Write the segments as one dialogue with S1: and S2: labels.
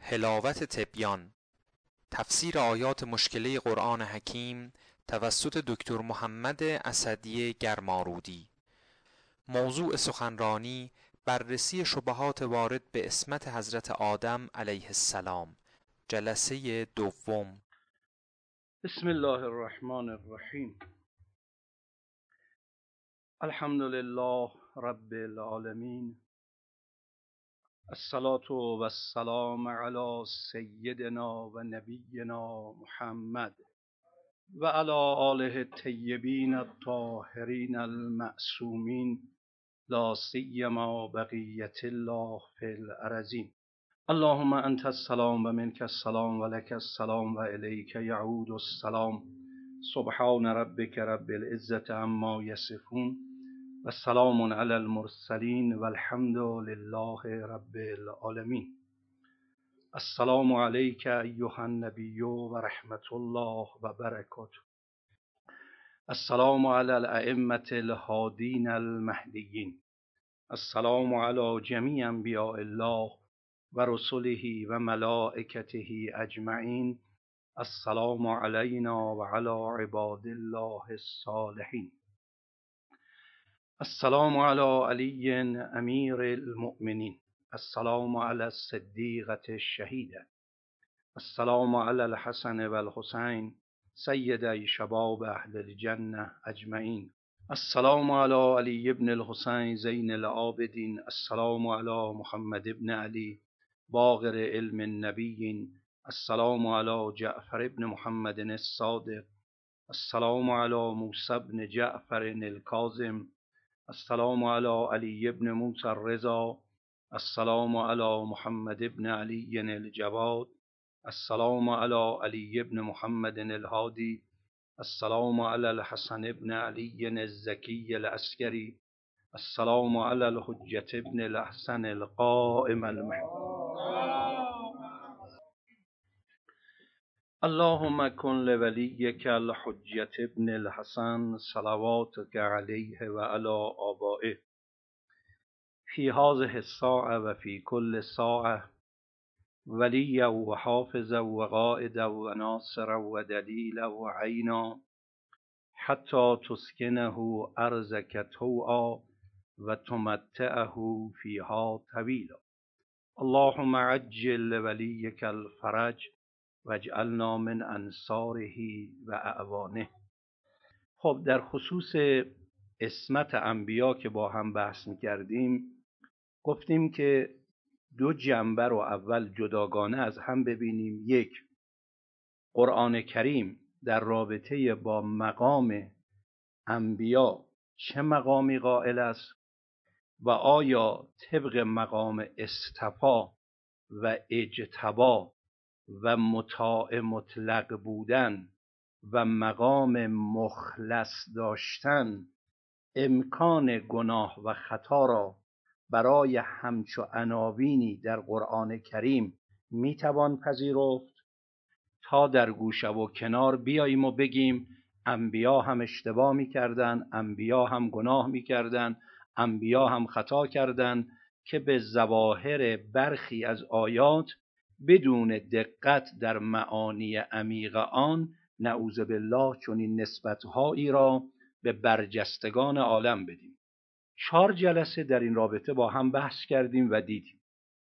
S1: حلاوت تبیان، تفسیر آیات مشکله قرآن حکیم توسط دکتر محمد اسدی گرمارودی. موضوع سخنرانی بررسی شبهات وارد به عصمت حضرت آدم علیه السلام، جلسه دوم.
S2: بسم الله الرحمن الرحیم. الحمد لله رب العالمین، الصلاة و السلام علی سیدنا و نبینا محمد و علی آله الطیبین الطاهرین المعصومین، لا سیما بقیة الله فی الارضین. اللهم انت السلام و منک السلام و لک السلام و الیک یعود السلام. سبحان ربک رب العزة عما یصفون و سلام علی المرسلین و الحمد لله رب العالمین. السلام علیک ایها النبی و رحمت الله و برکاته. السلام علی الائمة الهادین المهدیین. السلام علی جمیع انبیاء الله و رسله و ملائکته اجمعین. السلام علینا و علی عباد الله الصالحین. السلام علی علی امیر المؤمنین. السلام علی الصدیقة الشهیدة. السلام علی الحسن و الحسین سیدی شباب اهل الجنة اجمعین. السلام علی علی ابن الحسین زین العابدین. السلام علی محمد ابن علی باقر علم النبیین. السلام علی جعفر ابن محمد الصادق. السلام علی موسی ابن جعفر الکاظم. السلام علی علی ابن موسی الرضا. السلام علی محمد ابن علی الجواد. السلام علی علی ابن محمد الهادی. السلام علی الحسن ابن علی الزکی العسکری. السلام علی الحجة ابن الحسن القائم المهدی. اللهم کن لولیک الحجة ابن الحسن صلواتک علیه و علی آبائه فی هذه الساعة و فی کل ساعة ولیا و حافظا و قائدا و ناصرا و دلیلا و عینا حتی تسکنه ارضک طوعا و تمتعه فیها طویلا. اللهم عجل لولیک الفرج واجعلنا من انصاره و اعوانه. خب، در خصوص عصمت انبیا که با هم بحث می‌کردیم، گفتیم که دو جنبه رو اول جداگانه از هم ببینیم. یک، قرآن کریم در رابطه با مقام انبیا چه مقامی قائل است و آیا طبق مقام اصطفا و اجتبا و مطاع مطلق بودن و مقام مخلص داشتن امکان گناه و خطا را برای همچو عناوینی در قرآن کریم میتوان پذیرفت، تا در گوشه و کنار بیاییم و بگیم انبیا هم اشتباه میکردن، انبیا هم گناه میکردن، انبیا هم خطا کردن، که به ظواهر برخی از آیات بدون دقت در معانی عمیق آن نعوذ بالله چنین نسبت‌هایی را به برجستگان عالم بدیم. 4 جلسه در این رابطه با هم بحث کردیم و دیدیم.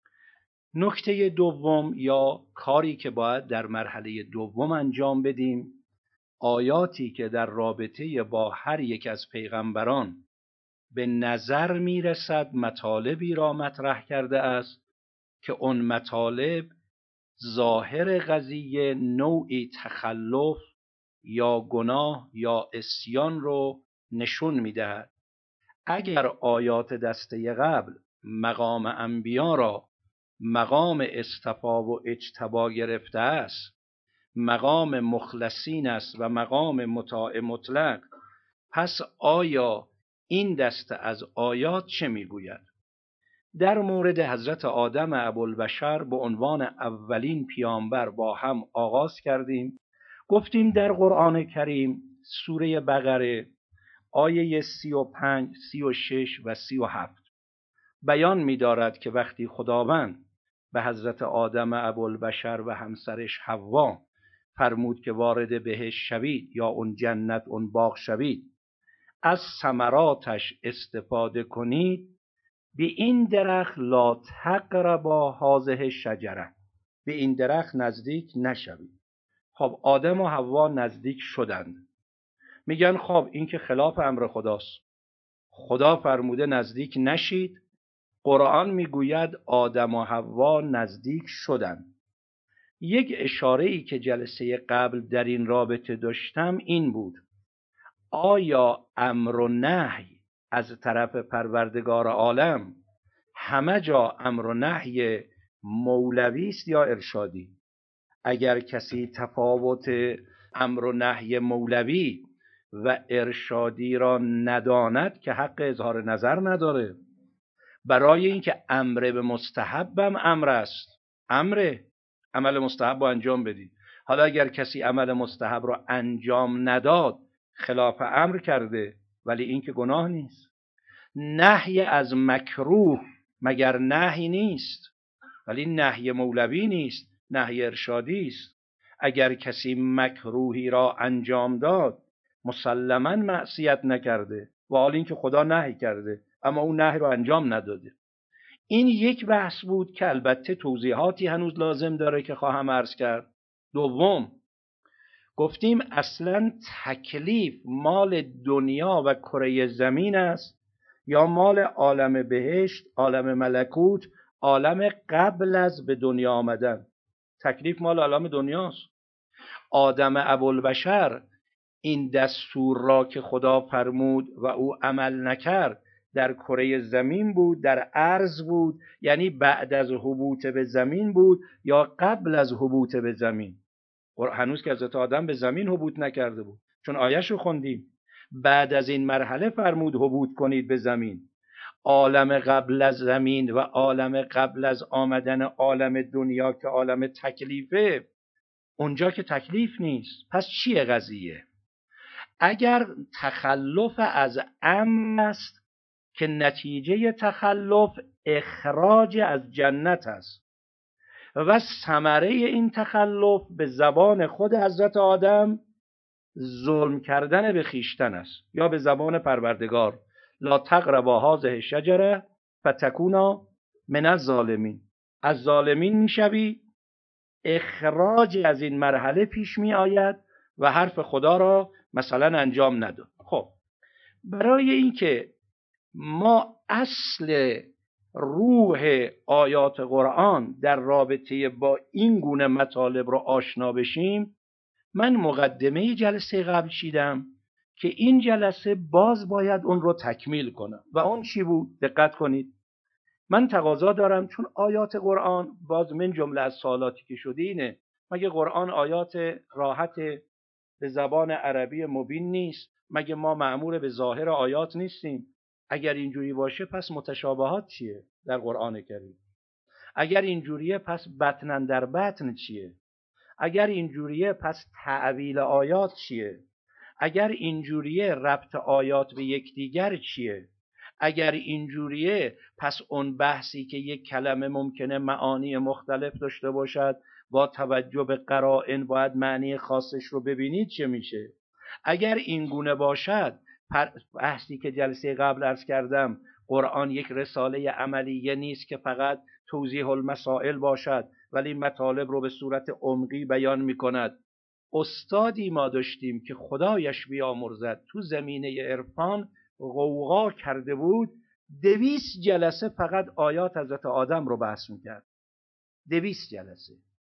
S2: نکته دوم یا کاری که باید در مرحله دوم انجام بدیم، آیاتی که در رابطه با هر یک از پیغمبران به نظر میرسد مطالبی را مطرح کرده است که اون مطالب ظاهر قضیه نوعی تخلف یا گناه یا عصیان رو نشون میدهد. اگر آیات دسته قبل مقام انبیا را مقام اصطفا و اجتبا گرفته است، مقام مخلصین است و مقام مطاع مطلق، پس آیا این دسته از آیات چه میگوید؟ در مورد حضرت آدم ابوالبشر به عنوان اولین پیامبر با هم آغاز کردیم. گفتیم در قرآن کریم سوره بقره آیه 35، 36 و 37 بیان می دارد که وقتی خداوند به حضرت آدم ابوالبشر و همسرش حوا فرمود که وارد بهشت شوید یا اون جنت اون باغ شوید، از ثمراتش استفاده کنید، به این درخت لا تقربا هذه شجره، به این درخت نزدیک نشوید. خب آدم و حوا نزدیک شدند. میگن خب این که خلاف امر خداست، خدا فرموده نزدیک نشید، قرآن میگوید آدم و حوا نزدیک شدند. یک اشاره‌ای که جلسه قبل در این رابطه داشتم این بود: آیا امر و نهی از طرف پروردگار عالم همه جا امر و نهی مولوی است یا ارشادی؟ اگر کسی تفاوت امر و نهی مولوی و ارشادی را نداند که حق اظهار نظر نداره. برای اینکه امر به مستحبم امر است، عمل مستحب رو انجام بدید. حالا اگر کسی عمل مستحب رو انجام نداد خلاف امر کرده، ولی این که گناه نیست. نهی از مکروه مگر نهی نیست؟ ولی نهی مولوی نیست، نهی ارشادی است. اگر کسی مکروهی را انجام داد مسلماً معصیت نکرده، و حال این که خدا نهی کرده اما اون نهی رو انجام نداده. این یک بحث بود که البته توضیحاتی هنوز لازم داره که خواهم عرض کرد. دوم، گفتیم اصلا تکلیف مال دنیا و کره زمین است یا مال عالم بهشت، عالم ملکوت، عالم قبل از به دنیا آمدن؟ تکلیف مال عالم دنیاست. آدم ابوالبشر این دستور را که خدا فرمود و او عمل نکرد در کره زمین بود، در ارض بود، یعنی بعد از هبوط به زمین بود یا قبل از هبوط به زمین؟ هنوز که حضرت آدم به زمین هبوط نکرده بود، چون آیش رو خوندیم. بعد از این مرحله فرمود هبوط کنید به زمین. عالم قبل از زمین و عالم قبل از آمدن عالم دنیا که عالم تکلیفه، اونجا که تکلیف نیست. پس چیه قضیه؟ اگر تخلف از امر است که نتیجه تخلف اخراج از جنت است و ثمره این تخلف به زبان خود حضرت آدم ظلم کردن به خیشتن است، یا به زبان پروردگار لا تقربا هذه الشجره فتکونا من الظالمین، از ظالمین میشوی. اخراج از این مرحله پیش می آید و حرف خدا را مثلا انجام نداد. خب برای اینکه ما اصل روح آیات قرآن در رابطه با این گونه مطالب رو آشنا بشیم، من مقدمه جلسه قبل چیدم که این جلسه باز باید اون رو تکمیل کنم. و اون چی بود؟ دقت کنید. من تقاضا دارم، چون آیات قرآن باز من جمله از سوالاتی که شده اینه: مگه قرآن آیات راحت به زبان عربی مبین نیست؟ مگه ما مأمور به ظاهر آیات نیستیم؟ اگر اینجوری باشه پس متشابهات چیه در قرآن کریم؟ اگر اینجوریه پس بطن در بطن چیه؟ اگر اینجوریه پس تعویل آیات چیه؟ اگر اینجوریه ربط آیات به یکدیگر چیه؟ اگر اینجوریه پس اون بحثی که یک کلمه ممکنه معانی مختلف داشته باشد با توجه به قرائن باید معنی خاصش رو ببینید چه میشه؟ اگر این گونه باشد، بحثی که جلسه قبل عرض کردم، قرآن یک رساله عملیه نیست که فقط توضیح المسائل باشد ولی مطالب رو به صورت عمقی بیان میکند. استادی ما داشتیم که خدایش بیامرزد تو زمینه عرفان غوغا کرده بود، 200 جلسه فقط آیات حضرت آدم رو بحث میکرد. 200 جلسه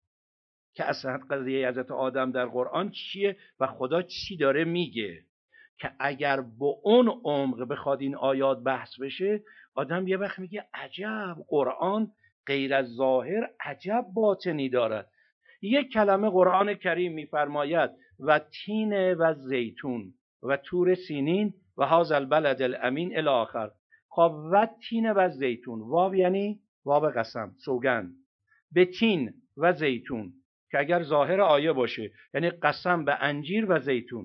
S2: که اصلا قضیه حضرت آدم در قرآن چیه و خدا چی داره میگه، که اگر با اون عمق بخواد این آیات بحث بشه، آدم یه وقت میگه عجب قرآن غیر از ظاهر عجب باطنی دارد. یک کلمه قرآن کریم میفرماید و تین و زیتون و تور سینین و هذا البلد الامین الی آخر. خب و تین و زیتون، واو یعنی واو قسم، سوگند. به تین و زیتون که اگر ظاهر آیه باشه یعنی قسم به انجیر و زیتون.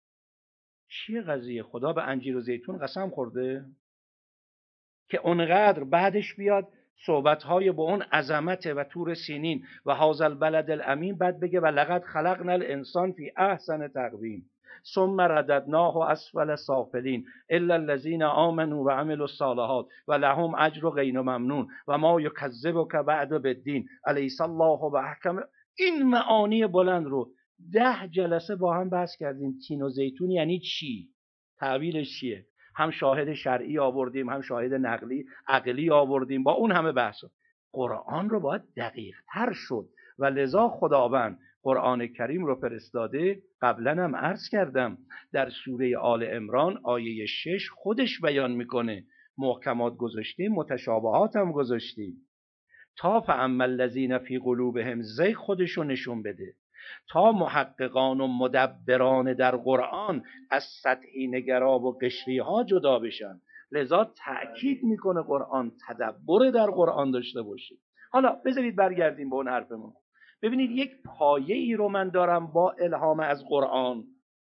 S2: چیه قضیه؟ خدا به انجیر و زیتون قسم خورده که اونقدر بعدش بیاد صحبت‌های با اون عظمت و طور سینین و هذا البلد الامین، بعد بگه و لقد خلقنا الانسان فی احسن تقویم ثم رددناه اسفل سافلین الا الذین آمنوا و عملوا الصالحات و لهم اجر غیر ممنون و ما یکذبک بعد بالدین الیس الله باحکم. این معانی بلند رو 10 جلسه با هم بحث کردیم. تین و زیتون یعنی چی؟ تعبیرش چیه؟ هم شاهد شرعی آوردیم، هم شاهد نقلی عقلی آوردیم، با اون همه بحث. قرآن رو باید دقیق تر شد و لذا خداوند قرآن کریم رو فرستاده. قبلا هم عرض کردم در سوره آل عمران آیه 6 خودش بیان میکنه. محکمات گذاشتیم، متشابهات هم گذاشتیم. تا فاما الذین فی قلوبهم زیغ خودشو نشون بده، تا محققان و مدبران در قرآن از سطحی نگرا و قشری ها جدا بشن. لذا تأکید میکنه قرآن تدبر در قرآن داشته باشید. حالا بذارید برگردیم به اون حرفمون. ببینید یک پایه ای رو من دارم با الهام از قرآن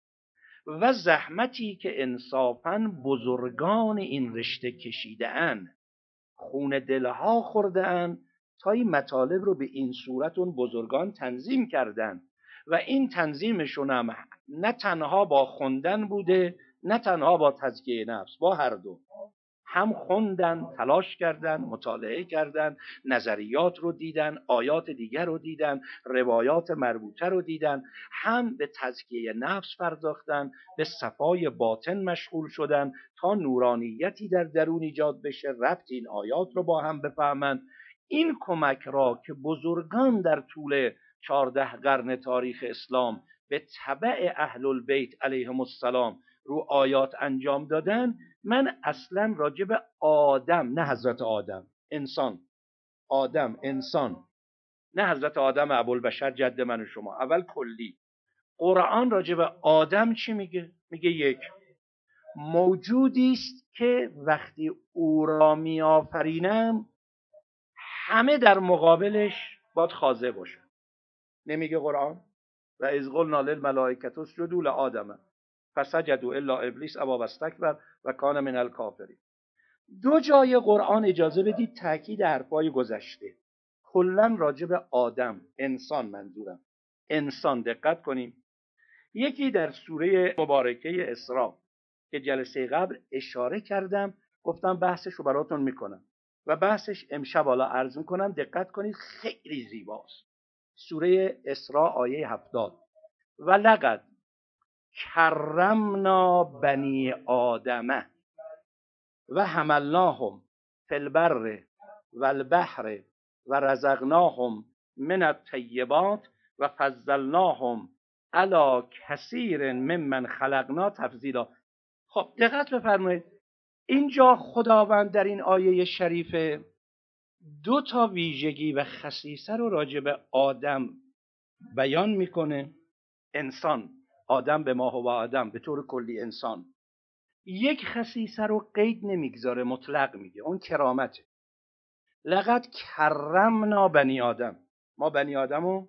S2: و زحمتی که انصافاً بزرگان این رشته کشیده‌اند، خون دلها خورده‌اند تا این مطالب رو به این صورت اون بزرگان تنظیم کردن و این تنظیمشون هم نه تنها با خوندن بوده، نه تنها با تزکیه نفس، با هر دو. هم خوندن، تلاش کردن، مطالعه کردن، نظریات رو دیدن، آیات دیگر رو دیدن، روایات مربوطه رو دیدن، هم به تزکیه نفس پرداختن، به صفای باطن مشغول شدن تا نورانیتی در درون ایجاد بشه، ربط این آیات رو با هم بفهمن. این کمک را که بزرگان در طول 14 قرن تاریخ اسلام به تبع اهل البیت علیهم السلام رو آیات انجام دادن، من اصلا راجع به آدم، نه حضرت آدم، انسان، آدم انسان، نه حضرت آدم ابوالبشر جد من و شما، اول کلی. قرآن راجع به آدم چی میگه؟ میگه یک موجودی است که وقتی او را میآفرینم همه در مقابلش باید خاضع باشن. نمیگه قرآن و اذ قلنا للملائکة اسجدوا لآدم فسجدوا الا ابلیس ابی واستکبر و کان من الکافرین. دو جای قرآن اجازه بدید تاکید حرفای گذشته. کلا راجع به آدم، انسان منظورم، انسان دقت کنیم. یکی در سوره مبارکه اسراء که جلسه قبل اشاره کردم، گفتم بحثش رو براتون میکنم و بحثش امشب حالا عرض میکنم. دقت کنید خیلی زیباست. سوره اسراء آیه 70 و لقد کرمنا بنی آدمه و حملناهم فی البر و البحر و رزقناهم من الطیبات و فضلناهم علی کثیر ممن خلقنا تفضیلا. خب دقت بفرمایید، اینجا خداوند در این آیه شریفه دو تا ویژگی و خصیصه رو راجع به آدم بیان میکنه. انسان، آدم به ما و آدم به طور کلی انسان. یک خصیصه رو قید نمیگذاره، مطلق میگه، اون کرامته. لقد کرمنا بنی آدم، ما بنی آدم رو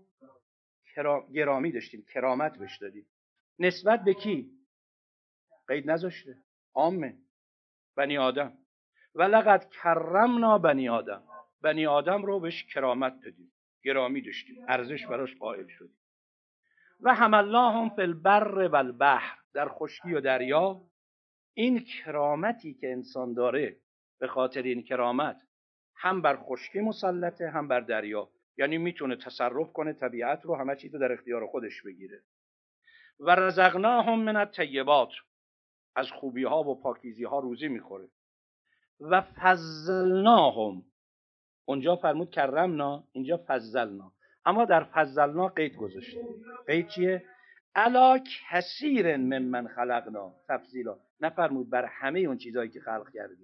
S2: گرامی داشتیم، کرامت بهش دادیم. نسبت به کی؟ قید نذاشته، عامه، بنی آدم. و لقد کرمنا بنی آدم، بنی آدم رو بهش کرامت دادیم، گرامی داشتیم، ارزش براش قائل شدیم. و حملناهم فی البر و البحر، در خشکی و دریا. این کرامتی که انسان داره، به خاطر این کرامت هم بر خشکی مسلطه هم بر دریا، یعنی میتونه تصرف کنه طبیعت رو، همه چیز رو در اختیار خودش بگیره. و رزقناهم من الطیبات، از خوبی ها و پاکیزی ها روزی میخوره. و فضلناهم، اونجا فرمود کرمنا، اینجا فضلنا، اما در فضلنا قید گذاشته. قید چیه؟ علی کثیر ممن خلقنا تفضیلا، نفرمود بر همه اون چیزایی که خلق کردیم.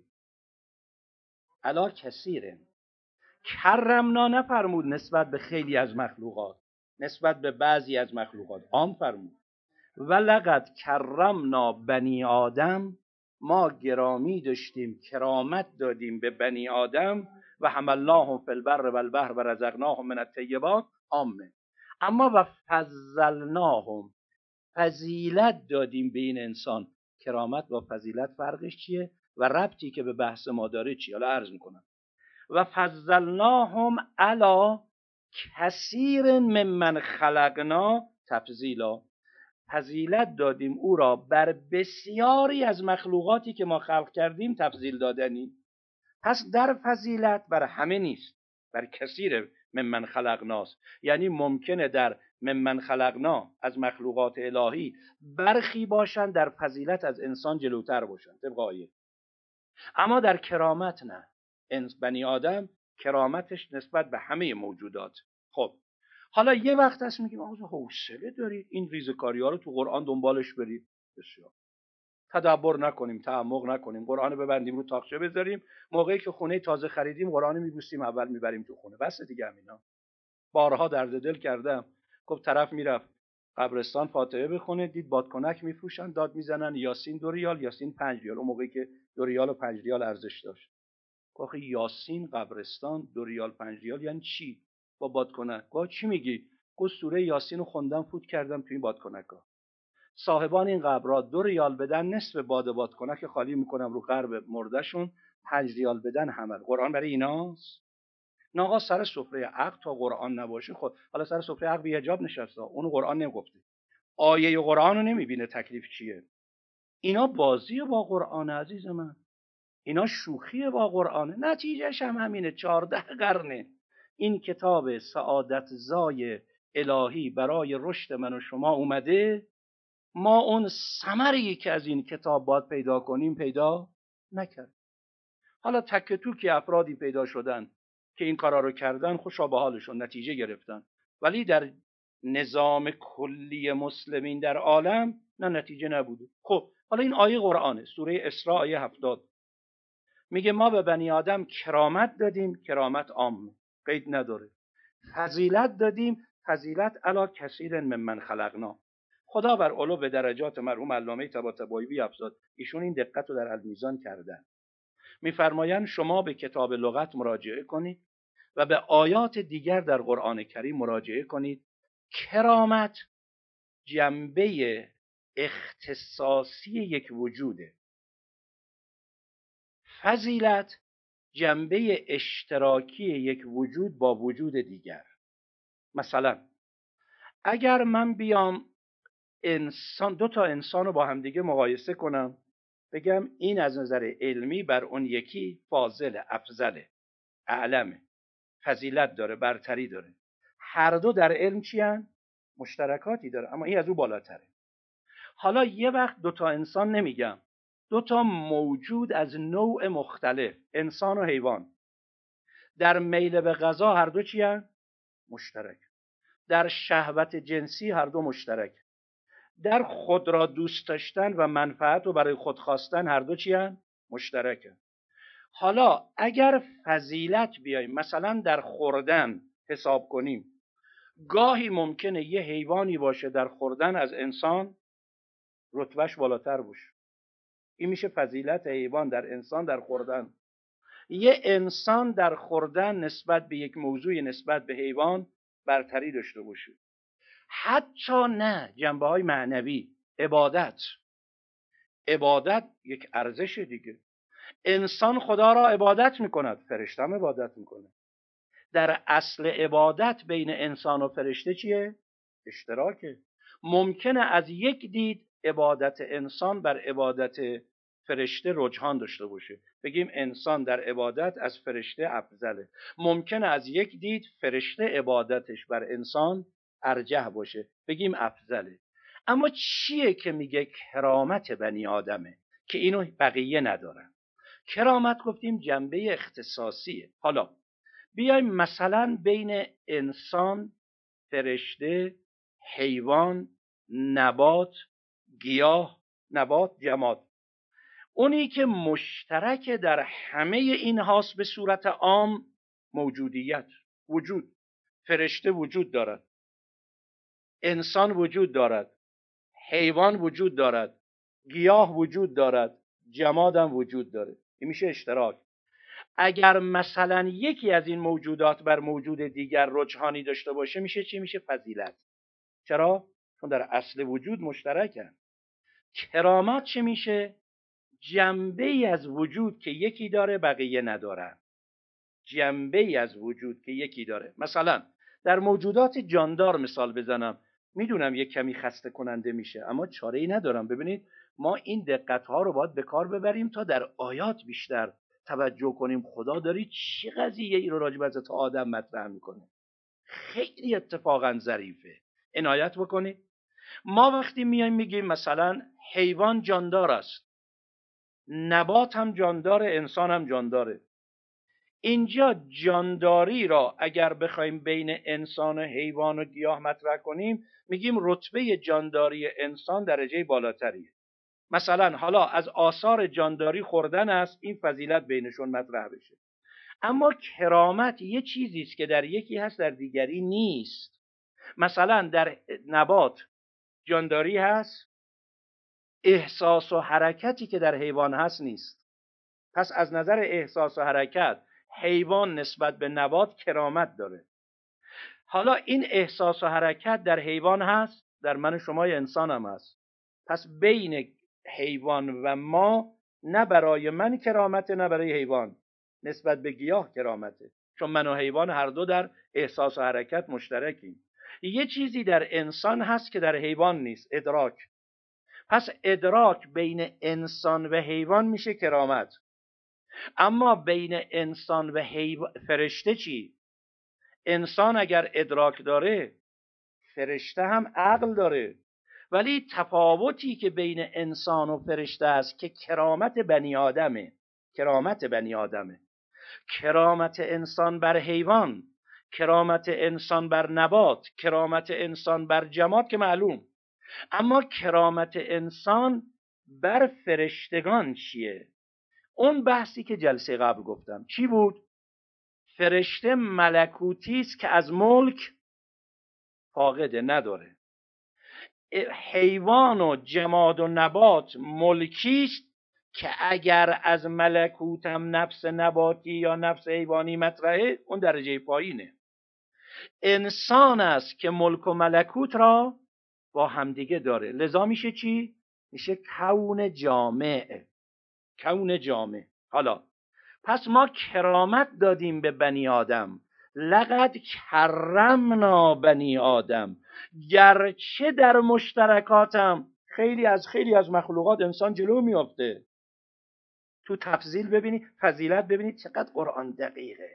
S2: علی کثیر. کرمنا نفرمود نسبت به خیلی از مخلوقات، نسبت به بعضی از مخلوقات عام فرمود. و لقد کرمنا بنی آدم، ما گرامی داشتیم، کرامت دادیم به بنی آدم. و حملناهم فی البر و البحر و رزقناهم من الطیبات عامه. اما و فضلناهم، فضیلت دادیم به این انسان. کرامت با فضیلت فرقش چیه و ربطی که به بحث ما داره چیه؟ حالا عرض میکنم. و فضلناهم علی کثیر ممن خلقنا تفضیلا. فضیلت دادیم او را بر بسیاری از مخلوقاتی که ما خلق کردیم تفضیل دادنی. پس در فضیلت بر همه نیست، بر کثیر ممن خلقناست. یعنی ممکنه در ممن خلقنا از مخلوقات الهی برخی باشن در فضیلت از انسان جلوتر باشن طبق آیه، اما در کرامت نه. بنی آدم کرامتش نسبت به همه موجودات. خب حالا یه وقت هست میگیم آقا حوصله دارید این ریزکاری ها رو تو قرآن دنبالش برید؟ بسیار. تدبر نکنیم، تعمق نکنیم، قرآن ببندیم رو تاقچه بذاریم، موقعی که خونه تازه خریدیم قرآن میبوسیم اول میبریم تو خونه، بس دیگه همینا. بارها درد دل کردم. خب طرف میرفت قبرستان فاتحه بخونه، دید بادکنک میفروشن، داد میزنن یاسین 2 ریال، یاسین 5 ریال. اون موقعی که 2 ریال و 5 ریال ارزش داشت. آخه یاسین قبرستان 2 ریال 5 ریال یعنی چی؟ با بادکنک. گفت چی میگی؟ گفت سوره یاسین رو خوندم فوت کردم تو این بادکنکا. صاحبان این قبرها 2 ریال بدن نصف باد بادکنک خالی میکنم رو قرب مردهشون، 5 ریال بدن حمل. قرآن برای ایناست؟ نه آقا سر سفره عقل تا قرآن نباشه. خود حالا سر سفره عقل بی حجاب نشسته، اونو قرآن نمیگفته، آیه قرآن رو نمیبینه تکلیف چیه. اینا بازی با قرآن عزیز من، اینا شوخی با قرآنه. نتیجهش هم همینه. 14 قرنه این کتاب سعادت زای الهی برای رشد من و شما اومده، ما اون ثمری که از این کتاب باید پیدا کنیم پیدا نکرد. حالا تک توکی افرادی پیدا شدن که این کارا رو کردن، خوشا به حالشون، نتیجه گرفتن، ولی در نظام کلی مسلمین در عالم نه نتیجه نبوده. خب حالا این آیه قرآنه، سوره اسراء آیه 70 میگه ما به بنی آدم کرامت دادیم، کرامت عام قید نداره. فضیلت دادیم، فضیلت علی کثیر ممن خلقنا. خدا بر علو به درجات مرحوم علامه طباطبایی بیفزاد، ایشون این دقت رو در المیزان کردن. میفرمایند شما به کتاب لغت مراجعه کنید و به آیات دیگر در قرآن کریم مراجعه کنید. کرامت جنبه اختصاصی یک وجوده، فضیلت جنبه اشتراکی یک وجود با وجود دیگر. مثلا اگر من بیام دو تا انسان رو با همدیگه مقایسه کنم، بگم این از نظر علمی بر اون یکی فاضل، افضله، اعلمه، فضیلت داره، برتری داره، هر دو در علم چی هن؟ مشترکاتی داره، اما این از او بالاتره. حالا یه وقت دو تا انسان نمیگم، دو تا موجود از نوع مختلف، انسان و حیوان، در میل به غذا هر دو چی هن؟ مشترک. در شهوت جنسی هر دو مشترک. در خود را دوست داشتن و منفعت رو برای خود خواستن هر دو چی هن؟ مشترکه. حالا اگر فضیلت بیاییم مثلا در خوردن حساب کنیم، گاهی ممکنه یه حیوانی باشه در خوردن از انسان رتبهش بالاتر باشه، این میشه فضیلت حیوان در انسان در خوردن. یه انسان در خوردن نسبت به یک موضوع نسبت به حیوان برتری داشته باشه. حتی نه جنبه های معنوی، عبادت یک ارزش دیگه. انسان خدا را عبادت میکند، فرشته هم عبادت میکنه. در اصل عبادت بین انسان و فرشته چیه؟ اشتراکه. ممکنه از یک دید عبادت انسان بر عبادت فرشته رجحان داشته باشه، بگیم انسان در عبادت از فرشته افضله. ممکنه از یک دید فرشته عبادتش بر انسان ارجح باشه، بگیم افضله. اما چیه که میگه کرامت بنی آدمه که اینو بقیه ندارن؟ کرامت گفتیم جنبه اختصاصیه. حالا بیایم مثلا بین انسان، فرشته، حیوان، نبات، گیاه، نبات، جماد، اونی که مشترک در همه این هاست به صورت عام موجودیت، وجود. فرشته وجود دارد، انسان وجود دارد، حیوان وجود دارد، گیاه وجود دارد، جماد هم وجود داره. این میشه اشتراک. اگر مثلا یکی از این موجودات بر موجود دیگر رجحانی داشته باشه میشه چی؟ میشه فضیلت. چرا؟ چون در اصل وجود مشترکن. کرامت چی میشه؟ جنبه ای از وجود که یکی داره بقیه ندارن. جنبه‌ای از وجود که یکی داره. مثلا در موجودات جاندار مثال بزنم، میدونم یک کمی خسته کننده میشه اما چاره‌ای ندارم. ببینید ما این دقت‌ها رو باید به کار ببریم تا در آیات بیشتر توجه کنیم. خدا داره چه قضیه‌ای رو راجع به حضرت آدم مطرح میکنه، خیلی اتفاقا ظریفه. عنایت بکنید. ما وقتی میایم میگیم مثلا حیوان جاندار است، نبات هم جانداره، انسان هم جانداره. اینجا جانداری را اگر بخوایم بین انسان و حیوان و گیاه مطرح کنیم، میگیم رتبه جانداری انسان درجه بالاتریه. مثلا حالا از آثار جانداری خوردن است، این فضیلت بینشون مطرح بشه. اما کرامت یه چیزی است که در یکی هست در دیگری نیست. مثلا در نبات جانداری هست، احساس و حرکتی که در حیوان هست نیست. پس از نظر احساس و حرکت حیوان نسبت به نبات کرامت داره. حالا این احساس و حرکت در حیوان هست، در من شما انسان هم هست. پس بین حیوان و ما نه برای من کرامته نه برای حیوان. نسبت به گیاه کرامته، چون من و حیوان هر دو در احساس و حرکت مشترکیم. یه چیزی در انسان هست که در حیوان نیست، ادراک. پس ادراک بین انسان و حیوان میشه کرامت. اما بین انسان و فرشته چی؟ انسان اگر ادراک داره، فرشته هم عقل داره. ولی تفاوتی که بین انسان و فرشته است که کرامت بنی آدمه. کرامت انسان بر حیوان، کرامت انسان بر نبات، کرامت انسان بر جماد که معلوم. اما کرامت انسان بر فرشتگان چیه؟ اون بحثی که جلسه قبل گفتم چی بود؟ فرشته ملکوتی است که از ملک فاقده، نداره. حیوان و جماد و نبات ملکی است که اگر از ملکوتم نفس نباتی یا نفس حیوانی مطرحه، اون درجه پایینه. انسان است که ملک و ملکوت را با همدیگه داره. لذا میشه چی؟ میشه کون جامع. حالا پس ما کرامت دادیم به بنی آدم. لقد کرمنا بنی آدم. گرچه در مشترکاتم خیلی از مخلوقات انسان جلو میافته. تو تفضیل ببینید، فضیلت ببینید چقدر قرآن دقیقه.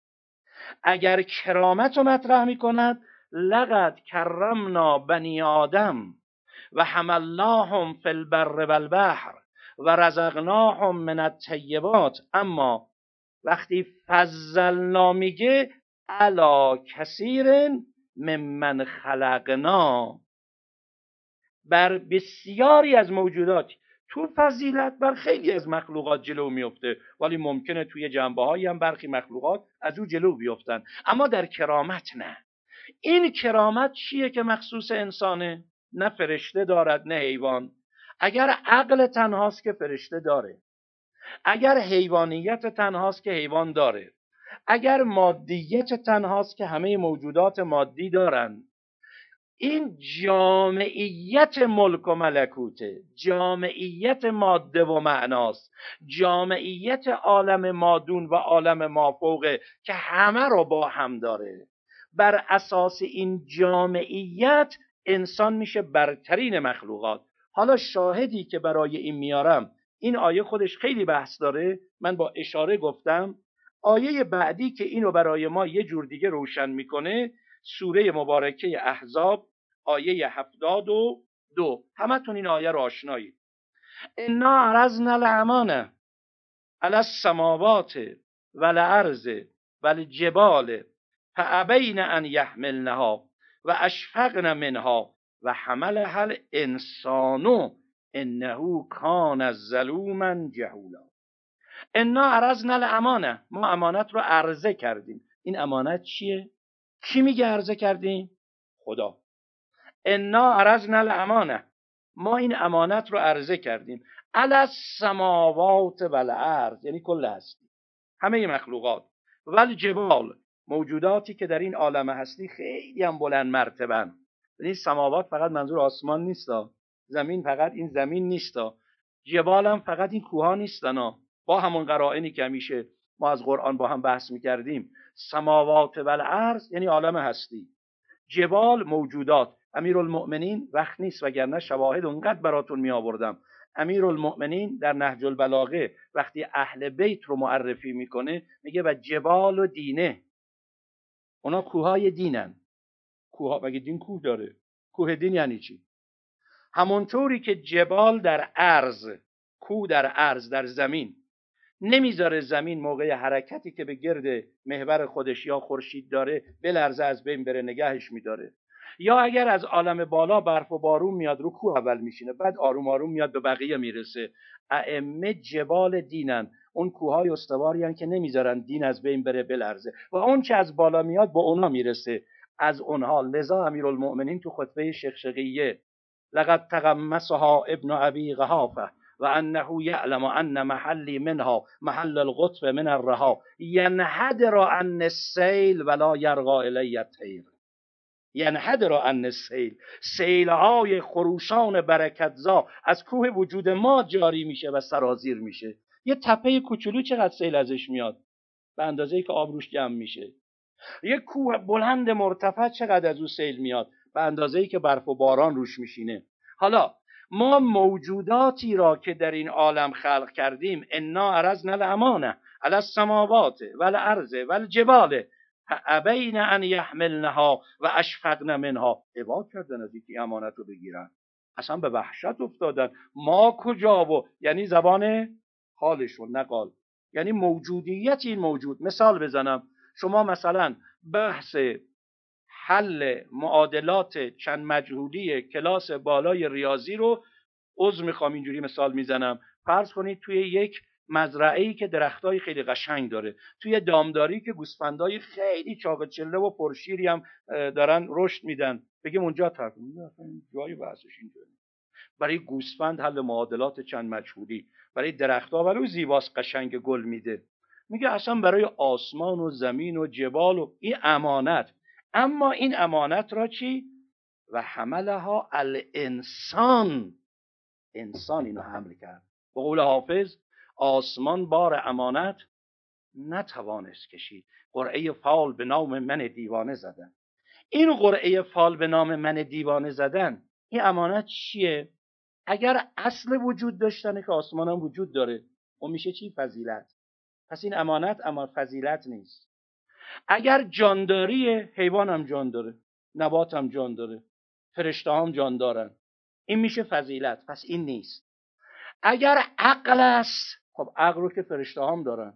S2: اگر کرامت رو مطرح میکند، لقد کرمنا بنی آدم و حملناهم فی البر والبحر و رزقناهم من الطیبات. اما وقتی فضلنا میگه علی کثیر ممن خلقنا، بر بسیاری از موجودات. تو فضیلت بر خیلی از مخلوقات جلو میفته، ولی ممکنه توی جنبه‌هایی هم برخی مخلوقات از او جلو بیفتن، اما در کرامت نه. این کرامت چیه که مخصوص انسانه؟ نه فرشته دارد نه حیوان. اگر عقل تنهاست که فرشته داره، اگر حیوانیت تنهاست که حیوان داره، اگر مادیت تنهاست که همه موجودات مادی دارن. این جامعیت ملک و ملکوته، جامعیت ماده و معناست، جامعیت عالم مادون و عالم مافوقه که همه رو با هم داره. بر اساس این جامعیت انسان میشه برترین مخلوقات. حالا شاهدی که برای این میارم، این آیه خودش خیلی بحث داره، من با اشاره گفتم. آیه بعدی که اینو برای ما یه جور دیگه روشن میکنه، سوره مبارکه احزاب آیه 72. همتون این آیه رو آشنایید. انا عرضنا الامانه علی السماوات والارض والجبال فابین ان یحملنها و اشفقن منها و حملها الانسان انه کان ظلوما جهولا. انا عرضنا الامانه، ما امانت رو عرضه کردیم. این امانت چیه؟ کی میگه عرضه کردیم؟ خدا. انا عرضنا الامانه، ما این امانت رو عرضه کردیم. علی السماوات والارض، یعنی کل هستی، همه مخلوقات. والجبال، موجوداتی که در این عالم هستی خیلی هم بلند مرتبن. یعنی سماوات فقط منظور آسمان نیستا، زمین فقط این زمین نیستا، جبال هم فقط این کوها نیستن، با همون قرائنی که همیشه ما از قرآن با هم بحث میکردیم، سماوات و الارض یعنی عالم هستی، جبال موجودات. امیرالمؤمنین وقت نیست وگرنه شواهد اونقدر براتون می آوردم. امیرالمؤمنین در نهج البلاغه وقتی اهل بیت رو معرفی میکنه میگه و جبال و دینه، اونا کوههای دینن. کوه، مگه دین کوه داره؟ کوه دین یعنی چی؟ همونطوری که جبال در ارض، کوه در ارض، در زمین نمیذاره زمین موقع حرکتی که به گرد محور خودش یا خورشید داره بلرزه از بین بره، نگهش میداره. یا اگر از عالم بالا برف و بارون میاد رو کوه اول میشینه، بعد آروم آروم میاد به بقیه میرسه. ائمه جبال دینن، اون کوههای استواری هستن که نمیذارن دین از بین بره بلرزه و اون چه از بالا میاد به اونا میرسه، از اونها. لذا امیرالمؤمنین تو خطبه شقشقیه لقد تغمسها ابن ابی قحافه و انه یعلم ان محلی منها محل القطب من الرها ینحدر عن السیل ولا یرغى الی الطیر. ینحدر عن السیل، سیلهای خروشان برکتزا از کوه وجود ما جاری میشه و سرازیر میشه. یه تپه کوچولو چقدر سیل ازش میاد؟ به اندازه‌ای که آب روش جمع میشه. یه کوه بلند مرتفع چقدر از او سیل میاد؟ به اندازه‌ای که برف و باران روش میشینه. حالا ما موجوداتی را که در این عالم خلق کردیم، انا عرضنا الامانه علی السماوات والارض والجبال فابین ان یحملنها و اشفقن منها. ابا کردن از اینکه امانت رو بگیرن، اصلا به وحشت افتادن. ما کجا؟ و یعنی زبان حالشون نقال، یعنی موجودیت این موجود. مثال بزنم، شما مثلا بحث حل معادلات چند مجهولی کلاس بالای ریاضی رو، عذر میخوام اینجوری مثال میزنم، فرض کنید توی یک مزرعه‌ای که درختای خیلی قشنگ داره، توی دامداری که گوسفندای خیلی چاق چله و پرشیری هم دارن رشد میدن، بگیم اونجا طرف جای بحثش اینجوری. برای گوسفند حل معادلات چند مجهولی، برای درخت‌ها ولو زیباست قشنگ گل میده. میگه اصلا برای آسمان و زمین و جبال و این امانت. اما این امانت را چی؟ و حملها الانسان، انسان اینو حمل کرد. به قول حافظ آسمان بار امانت نتوانست کشید، قرعه فال به نام من دیوانه زدن. این قرعه فال به نام من دیوانه زدن، این امانت چیه؟ اگر اصل وجود داشتنه که آسمان هم وجود داره، اون میشه چی؟ فضیلت. پس این امانت اما فضیلت نیست. اگر جانداری، حیوان هم جان داره، نبات هم جان داره، فرشته هم جان دارن، این میشه فضیلت، پس این نیست. اگر عقل است، خب عقل رو که فرشته هم دارن،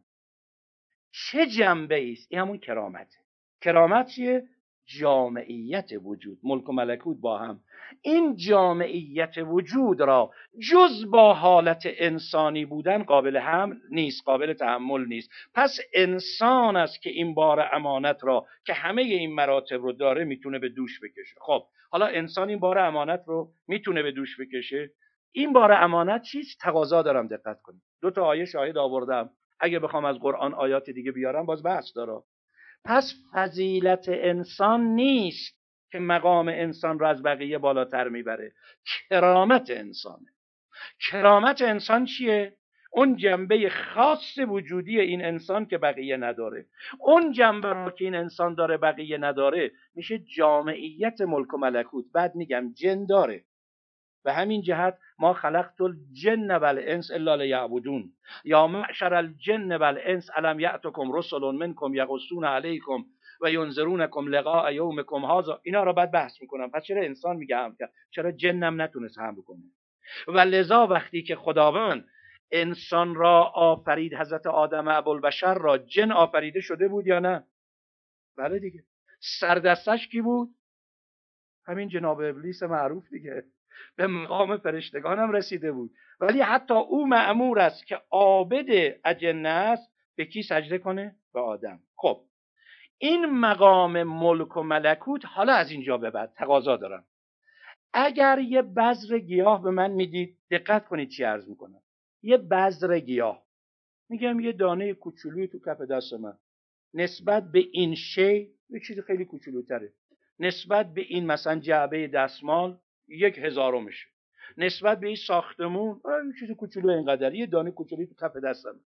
S2: چه جنبه است؟ این همون کرامته. کرامت چیه؟ جامعیت وجود، ملک و ملکوت با هم. این جامعیت وجود را جز با حالت انسانی بودن قابل حمل نیست، قابل تحمل نیست. پس انسان است که این بار امانت را که همه این مراتب رو داره میتونه به دوش بکشه. خب حالا انسان این بار امانت رو میتونه به دوش بکشه. این بار امانت چیست؟ تقاضا دارم دقت کنید. 2 آیه شاهد آوردم، اگه بخوام از قرآن آیات دیگه بیارم باز بحث داره. پس فضیلت انسان نیست که مقام انسان را از بقیه بالاتر میبره، کرامت انسانه. کرامت انسان چیه؟ اون جنبه خاص وجودی این انسان که بقیه نداره. اون جنبه رو که این انسان داره بقیه نداره میشه جامعیت ملک و ملکوت. بعد میگم جن داره. به همین جهت ما خلقت الجن والانس الا لیعبدون، یا معشر الجن والانس الم یأتکم رسل منکم یقصون علیکم و ینذرونکم لقاء یومکم هذا. اینا رو بعد بحث میکنم. پس چرا انسان میگه هم کرد، چرا جنم نتونست هم بکنه؟ و لذا وقتی که خداوند انسان را آفرید، حضرت آدم ابوالبشر را، جن آفریده شده بود یا نه؟ بله دیگه. سردستش کی بود؟ همین جناب ابلیس معروف دیگه. به مقام فرشتگان هم رسیده بود، ولی حتی او مأمور است که عابد اجنه است به کی سجده کنه؟ به آدم. خب این مقام ملک و ملکوت حالا از اینجا به بعد تقاضا دارم. اگر یه بذر گیاه به من میدید، دقت کنید چی عرض میکنم. یه بذر گیاه، میگم یه دانه کوچولوی تو کف دست من، نسبت به این شی یه چیز خیلی کوچولوتره، نسبت به این مثلا جعبه دستمال 1/1000، نسبت به این ساختمون یه چیز کوچولو اینقدر، یه دانه کوچولوی تو کف دستم.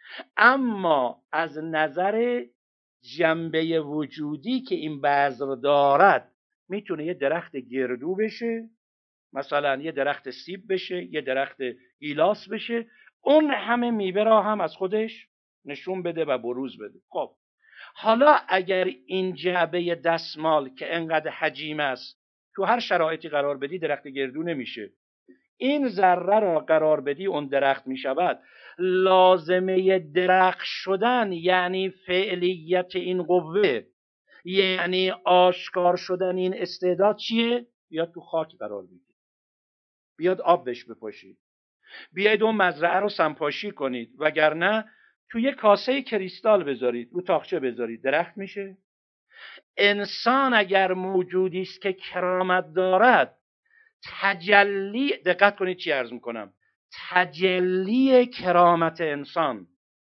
S2: اما از نظر جنبه وجودی که این بذر دارد میتونه یه درخت گردو بشه، مثلا یه درخت سیب بشه، یه درخت گیلاس بشه، اون همه میوه را هم از خودش نشون بده و بروز بده. خب حالا اگر این جعبه دستمال که انقدر حجیم است تو هر شرایطی قرار بدی درخت گردو نمیشه، این ذره را قرار بدی اون درخت میشود. لازمه درخت شدن یعنی فعلیت این قوه، یعنی آشکار شدن این استعداد چیه؟ بیاد تو خاک قرار بگیرید، بیاد آب بهش بپاشید، بیاید اون مزرعه رو سمپاشی کنید، وگرنه تو یه کاسه کریستال بذارید، رو تاقچه بذارید، درخت میشه؟ انسان اگر موجودی است که کرامت دارد، تجلی، دقت کنید چی عرض میکنم، تجلی کرامت انسان،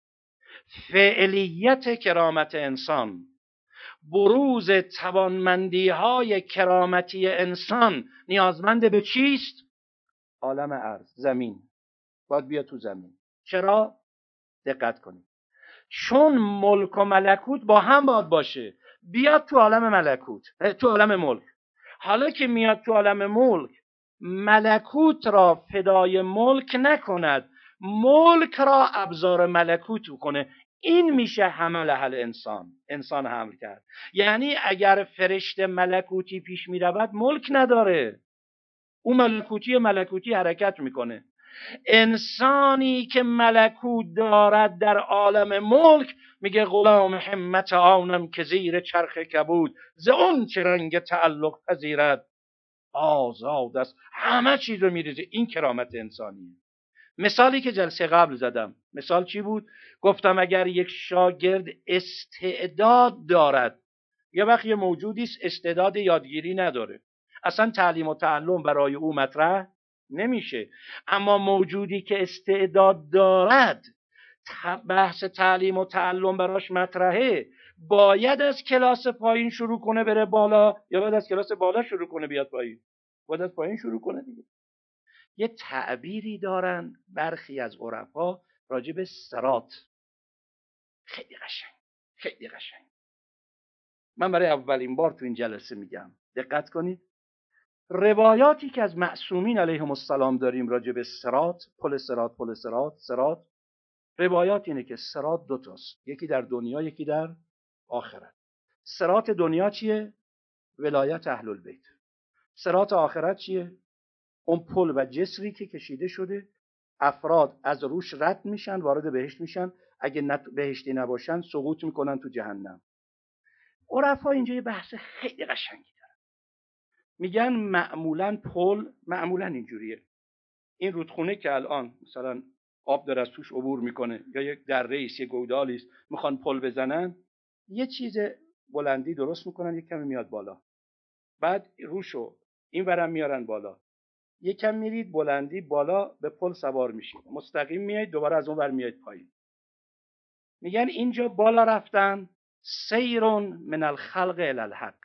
S2: فعلیت کرامت انسان، بروز توانمندی های کرامتی انسان نیازمند به چیست؟ عالم ارض، زمین. باید بیاد تو زمین. چرا؟ دقت کنید، چون ملک و ملکوت با هم باید باشه. بیاد تو عالم ملکوت، تو عالم ملک. حالا که میاد تو عالم ملک، ملکوت را فدای ملک نکند، ملک را ابزار ملکوت کنه. این میشه حمل اهل انسان حمل کرد. یعنی اگر فرشته ملکوتی پیش میرود ملک نداره، اون ملکوتی حرکت میکنه. انسانی که ملکوت دارد در عالم ملک میگه غلام همت آنم که زیر چرخ کبود، ز اون چه رنگ تعلق پذیرد آزاد است. همه چیز رو میریزه. این کرامت انسانیه. مثالی که جلسه قبل زدم، مثال چی بود؟ گفتم اگر یک شاگرد استعداد دارد، یه وقت یه موجودی است استعداد یادگیری نداره، اصلا تعلیم و تعلم برای او مطرح نمیشه. اما موجودی که استعداد دارد، بحث تعلیم و تعلم براش مطرحه، باید از کلاس پایین شروع کنه بره بالا، یا باید از کلاس بالا شروع کنه بیاد پایین؟ باید از پایین شروع کنه دیگه. یه تعبیری دارن برخی از عرفا راجع به صراط، خیلی قشنگ، خیلی قشنگ. من برای اولین بار تو این جلسه میگم، دقت کنید. روایاتی که از معصومین علیهم السلام داریم راجع به صراط، پل صراط، روایات اینه که صراط دو تاست، یکی در دنیا، یکی در آخرت. صراط دنیا چیه؟ ولایت اهل البیت. صراط آخرت چیه؟ اون پل و جسری که کشیده شده، افراد از روش رد میشن، وارد بهشت میشن، اگه بهشتی نباشن سقوط میکنن تو جهنم. عرفا اینجا یه بحث خیلی قشنگی دارن. میگن معمولا پل معمولا اینجوریه، این رودخونه که الان مثلا آب داره از توش عبور میکنه، یا یک دره ایست، یک گودالی است، میخوان پل بزنن، یه چیز بلندی درست میکنن، یک کمی میاد بالا، بعد روشو این ورم میارن بالا، یکم میرید بلندی بالا، به پل سوار میشید، مستقیم میایید دوباره از اون ور میایید پایین. میگن اینجا بالا رفتن سیرون من الخلق الی الحق،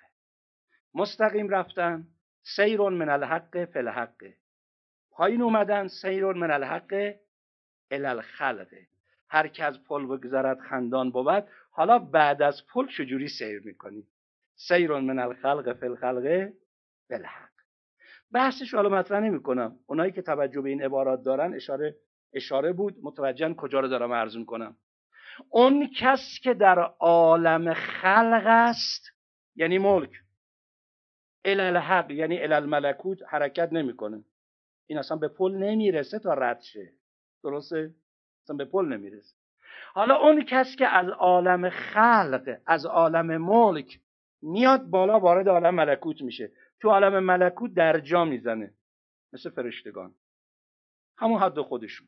S2: مستقیم رفتن سیرون من الحق فی الحق، پایین اومدن سیرون من الحق الی الخلق. هر کی از پل بگذرد خندان بود. حالا بعد از پل چجوری سیر میکنی؟ سیرون من الخلق فی الخلق بالحق. بحثش حالا مطرح نمی‌کنم، اونایی که توجه به این عبارات دارن اشاره بود، متوجهن کجا رو دارم عرض می‌کنم. اون کس که در عالم خلق است، یعنی ملک، الی الحق یعنی الی الملکوت حرکت نمی‌کنه، این اصلا به پل نمیرسه تا رد شه. درسته؟ اصلا به پل نمیرسه. حالا اون کس که از عالم خلق، از عالم ملک میاد بالا، وارد عالم ملکوت میشه، تو عالم ملکوت درجا میزنه مثل فرشتگان، همون حد خودشون،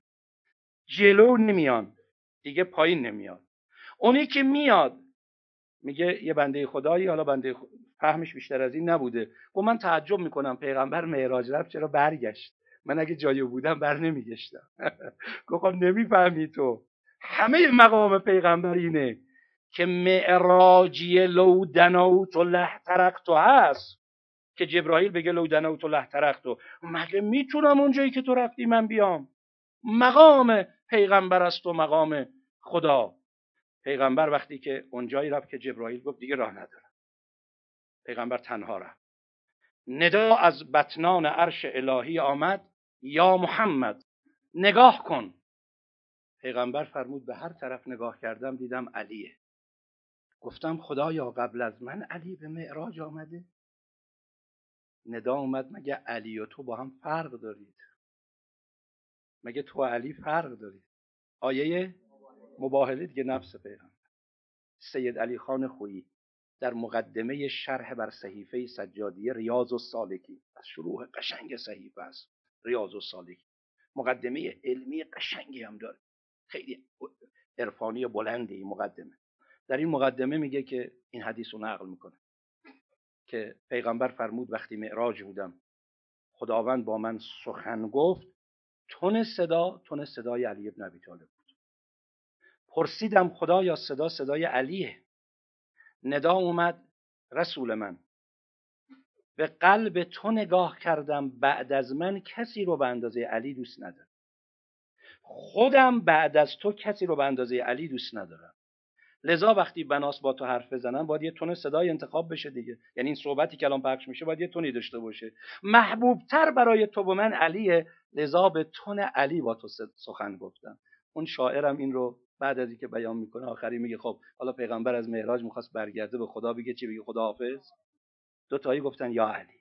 S2: جلو نمیان دیگه، پایین نمیاد. اونی که میاد میگه یه بنده خدایی، حالا بنده فهمش بیشتر از این نبوده، و من تعجب میکنم پیغمبر معراج رفت چرا برگشت؟ من اگه جایی بودم بر نمیگشتم. گفتم نمیفهمی تو، همه مقام پیغمبر اینه که معراجی لو دنوت له ترکتو هست، که جبرائیل بگه لو دنوت له ترکتو، مگه میتونم اونجایی که تو رفتی من بیام؟ مقام پیغمبر است و مقام خدا. پیغمبر وقتی که اونجایی رفت که جبرائیل گفت دیگه راه ندارم، پیغمبر تنها رفت. ندا از بطنان عرش الهی آمد، یا محمد نگاه کن. پیغمبر فرمود به هر طرف نگاه کردم دیدم علیه. گفتم خدایا قبل از من علی به معراج آمده؟ ندا اومد مگه علی و تو با هم فرق دارید؟ مگه تو و علی فرق دارید؟ آیه مباهله دیگه نفس پیغمبر. سید علی خان خویی در مقدمه شرح بر صحیفه سجادیه ریاض السالکین، از شروع قشنگ صحیفه است ریاض السالکین، مقدمه علمی قشنگی هم داره، خیلی عرفانی بلندی مقدمه. در این مقدمه میگه که این حدیث رو نقل میکنه که پیغمبر فرمود وقتی معراج بودم خداوند با من سخن گفت، تون صدای علی ابن ابی طالب بود. پرسیدم خدایا صدای علیه. ندا اومد رسول من به قلب تو نگاه کردم، بعد از من کسی رو به اندازه علی دوست ندارم، خودم بعد از تو کسی رو به اندازه علی دوست ندارم. لذا وقتی بناس با تو حرف بزنن باید یه تون صدای انتخاب بشه دیگه، یعنی این صحبتی که الان پخش میشه باید یه تونی داشته باشه. محبوب تر برای تو و من علیه، لذا به تون علی با تو سخن گفتم. اون شاعرم این رو بعد از اینکه بیان میکنه آخری میگه خب حالا پیغمبر از معراج میخواست برگرده به خدا بگه چی؟ بگه خداحافظ. دو تایی گفتن یا علی.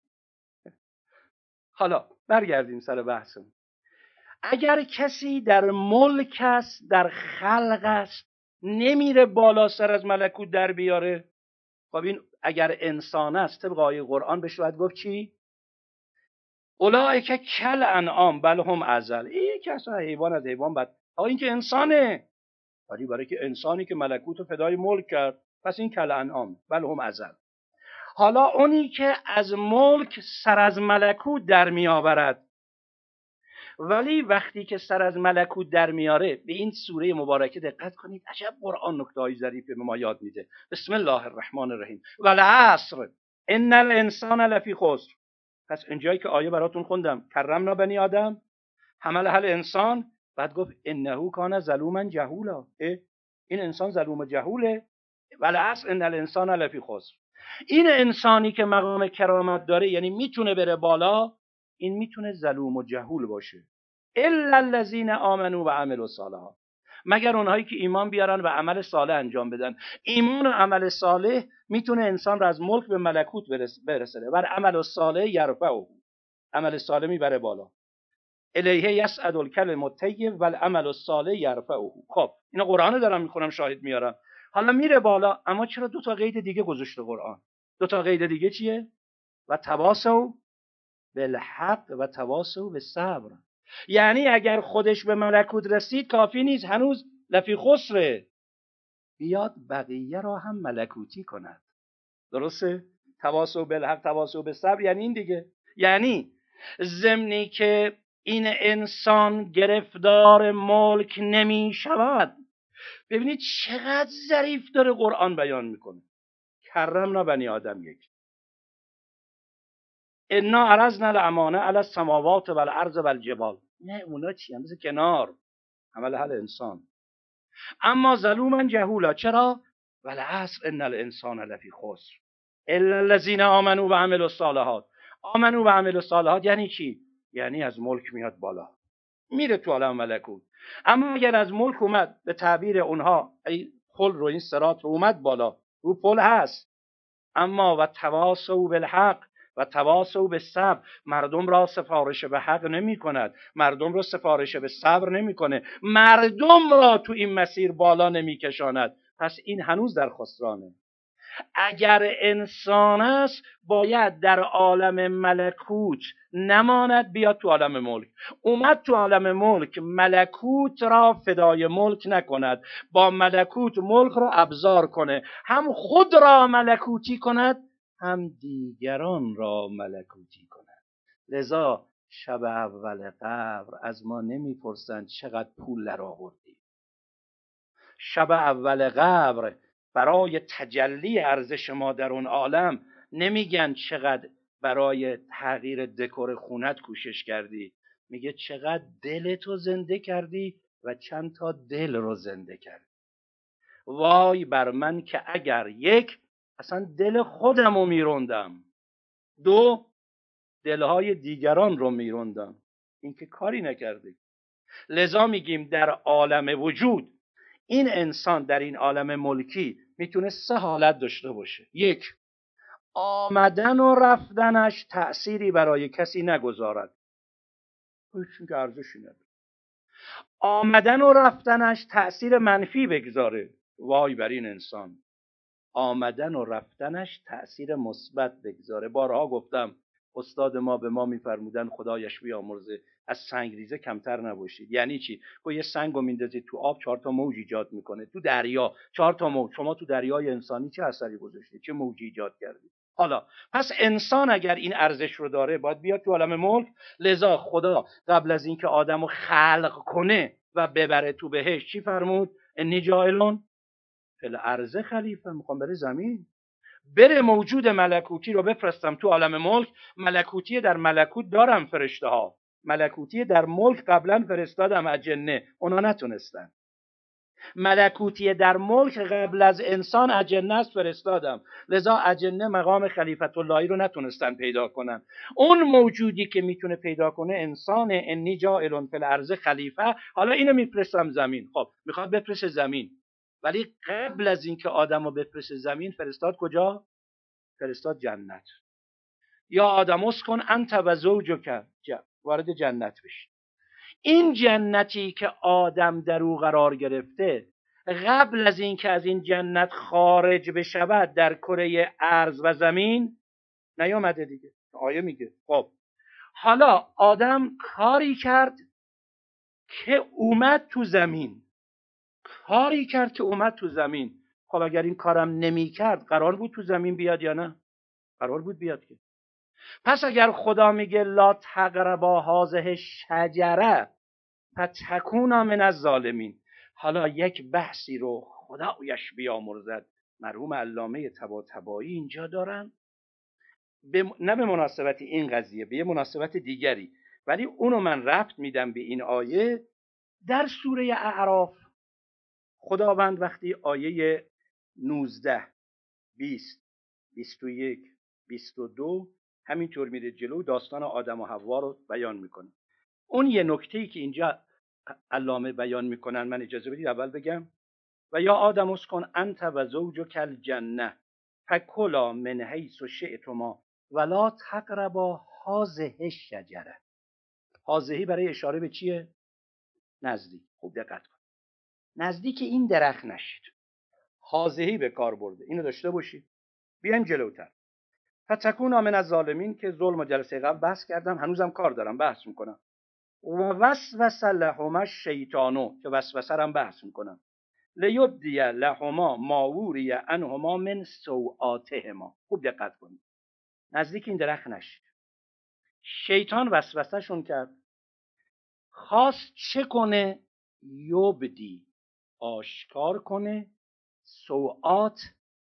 S2: حالا برگردیم سر بحثمون. اگر کسی در ملک است، در خلق است، نمیره بالا سر از ملکوت در بیاره، خب این اگر انسان است طبق آیه قرآن بهش باید گفت چی؟ اولئک کل انعام بل هم اضل. این که اصلا حیوان از حیوان بد. آقا این که انسانه، ولی برای که انسانی که ملکوت رو فدای ملک کرد، پس این کل انعام بل هم اضل. حالا اونی که از ملک سر از ملکوت در میآورد، ولی وقتی که سر از ملکوت در میاره، به این سوره مبارکه دقت کنید، عجب قرآن نکته‌های ظریفی به ما یاد میده. بسم الله الرحمن الرحیم. والعصر ان الانسان لفی خسر. پس اینجایی که آیه براتون خوندم کرمنا بنی آدم حمل هل انسان، بعد گفت انه کان ظلوما جهولا. این انسان ظلوم و جهوله. والعصر ان الانسان لفی خسر. این انسانی که مقام کرامت داره، یعنی میتونه بره بالا، این میتونه ظلوم و جهول باشه. الا الذین آمنوا و عملوا الصالحات، مگر اونهایی که ایمان بیارن و عمل صالح انجام بدن. ایمان و عمل صالح میتونه انسان را از ملک به ملکوت برسونه. و عمل الصالح یرفعه، عمل صالح میبره بالا. الیه یصعد الکلم الطیب و العمل الصالح یرفعه. خب اینا قرآن دارم میخونم شاهد میارم. حالا میره بالا، اما چرا دو تا قید دیگه گذاشته قرآن؟ دو تا قید دیگه چیه؟ و تواصوا بالحق و تواصوا بالصبر. یعنی اگر خودش به ملکوت رسید کافی نیست، هنوز لفی خسره، بیاد بقیه را هم ملکوتی کند. درسته؟ تواصوا بالحق تواصوا بالصبر یعنی این دیگه. یعنی ضمنی که این انسان گرفتار ملک نمی شود. ببینید چقدر ظریف داره قرآن بیان میکنه. کرمنا بنی آدم یک. انا عرضنا الامانه علی السماوات و الارض و الجبال. نه اونا چی؟ هم مثل کنار عمل حل انسان. اما ظلوما جهولا. چرا؟ والعصر ان الانسان لفی خسر الا الذین آمنوا و عملوا الصالحات. آمنوا و عملوا الصالحات یعنی چی؟ یعنی از ملک میاد بالا، میره تو عالم ملکوت. اما اگر از ملک اومد، به تعبیر اونها ای پل رو، این صراط رو اومد بالا، رو پل هست، اما و تواصوا بالحق و تواصوا بالصبر، مردم را سفارش به حق نمی کند، مردم را سفارش به صبر نمی کنه، مردم را تو این مسیر بالا نمی کشاند. پس این هنوز در خسرانه. اگر انسان است باید در عالم ملکوت نماند، بیاد تو عالم ملک. اومد تو عالم ملک، ملکوت را فدای ملک نکند، با ملکوت ملک را ابزار کنه، هم خود را ملکوتی کند هم دیگران را ملکوتی کند. لذا شب اول قبر از ما نمیپرسند چقدر پول در آوردی. شب اول قبر برای تجلی ارزش ما در اون عالم نمیگن چقدر برای تغییر دکور خونت کوشش کردی، میگه چقدر دلتو زنده کردی و چند تا دل رو زنده کردی. وای بر من که اگر یک، اصلا دل خودم رو میروندم، دو، دلهای دیگران رو میروندم. این که کاری نکردی. لذا میگیم در عالم وجود این انسان در این عالم ملکی میتونه 3 حالت داشته باشه. یک، آمدن و رفتنش تأثیری برای کسی نگذارد، هیچ که ارزشی نداره. آمدن و رفتنش تأثیر منفی بگذاره، وای بر این انسان. آمدن و رفتنش تأثیر مثبت بگذاره. بارها گفتم استاد ما به ما میفرمودن خدایش بیامرزه از سنگریزه کمتر نباشید. یعنی چی؟ یه سنگ رو میندازید تو آب 4 تا موج ایجاد میکنه، تو دریا 4 تا موج. شما تو دریای انسانی چه اثری گذاشتید؟ چه موجی ایجاد کردید؟ حالا پس انسان اگر این ارزش رو داره باید بیاد تو عالم ملک. لذا خدا قبل از اینکه آدمو خلق کنه و ببره تو بهشت چی فرمود؟ انی جاعلون فی الارض خلیفه. میخوام بره زمین، بره موجود ملکوتی رو بفرستم تو عالم ملک. ملکوتی در ملکوت دارم، فرشته ها ملکوتی در ملک قبلا فرستادم اجنه، اونا نتونستن. ملکوتی در ملک قبل از انسان اجنه است فرستادم، لذا اجنه مقام خلیفت اللهی رو نتونستن پیدا کنن. اون موجودی که میتونه پیدا کنه انسان. انی جاعل فی الارض خلیفه. حالا اینو میفرستم زمین. خب میخواد بفرسته زمین، ولی قبل از اینکه آدمو بفرسته زمین فرستاد کجا؟ فرستاد جنت. یا آدم اسکن انت و زوجک، وارد جنت بشی. این جنتی که آدم در او قرار گرفته قبل از اینکه از این جنت خارج بشود در کره ارض و زمین نیامده دیگه. آیه میگه خب حالا آدم کاری کرد که اومد تو زمین، کاری کرد که اومد تو زمین. خب اگر این کارم نمی کرد قرار بود تو زمین بیاد یا نه؟ قرار بود بیاد که. پس اگر خدا میگه لا تقربا هذه شجره فتکونا من الظالمین، حالا یک بحثی رو خدایش بیامرزد مرحوم علامه طباطبایی اینجا دارن، نه به مناسبت این قضیه، به یه مناسبت دیگری، ولی اونو من ربط میدم به این آیه. در سوره اعراف خداوند وقتی آیه 19 20 21 22 همینطور میره جلو داستان آدم و حوا رو بیان میکنه. اون یه نکته‌ای که اینجا علامه بیان میکنن، من اجازه بدید اول بگم. و یا آدم اسکن انت و زوجک الجنه فکلا من حیث شئتما ولا تقربا هذه الشجره. هذه برای اشاره به چیه؟ نزدیک. خوب دقت کن، نزدیک این درخت نشید. هذه به کار برده، اینو داشته باشید. بیایم جلوتر. فتکونا من الظالمین که ظلم و جلسه قبل بحث کردم، هنوزم کار دارم بحث میکنم. و وسوس لهما الشیطانو که وسوسه هم بحث میکنم. لیبدی لهما ما وری عنهما من سوآتهما. خوب دقت کنید، نزدیک این درخت نشید. شیطان وسوسه شون کرد، خواست چه کنه؟ یبدی، آشکار کنه. سوآت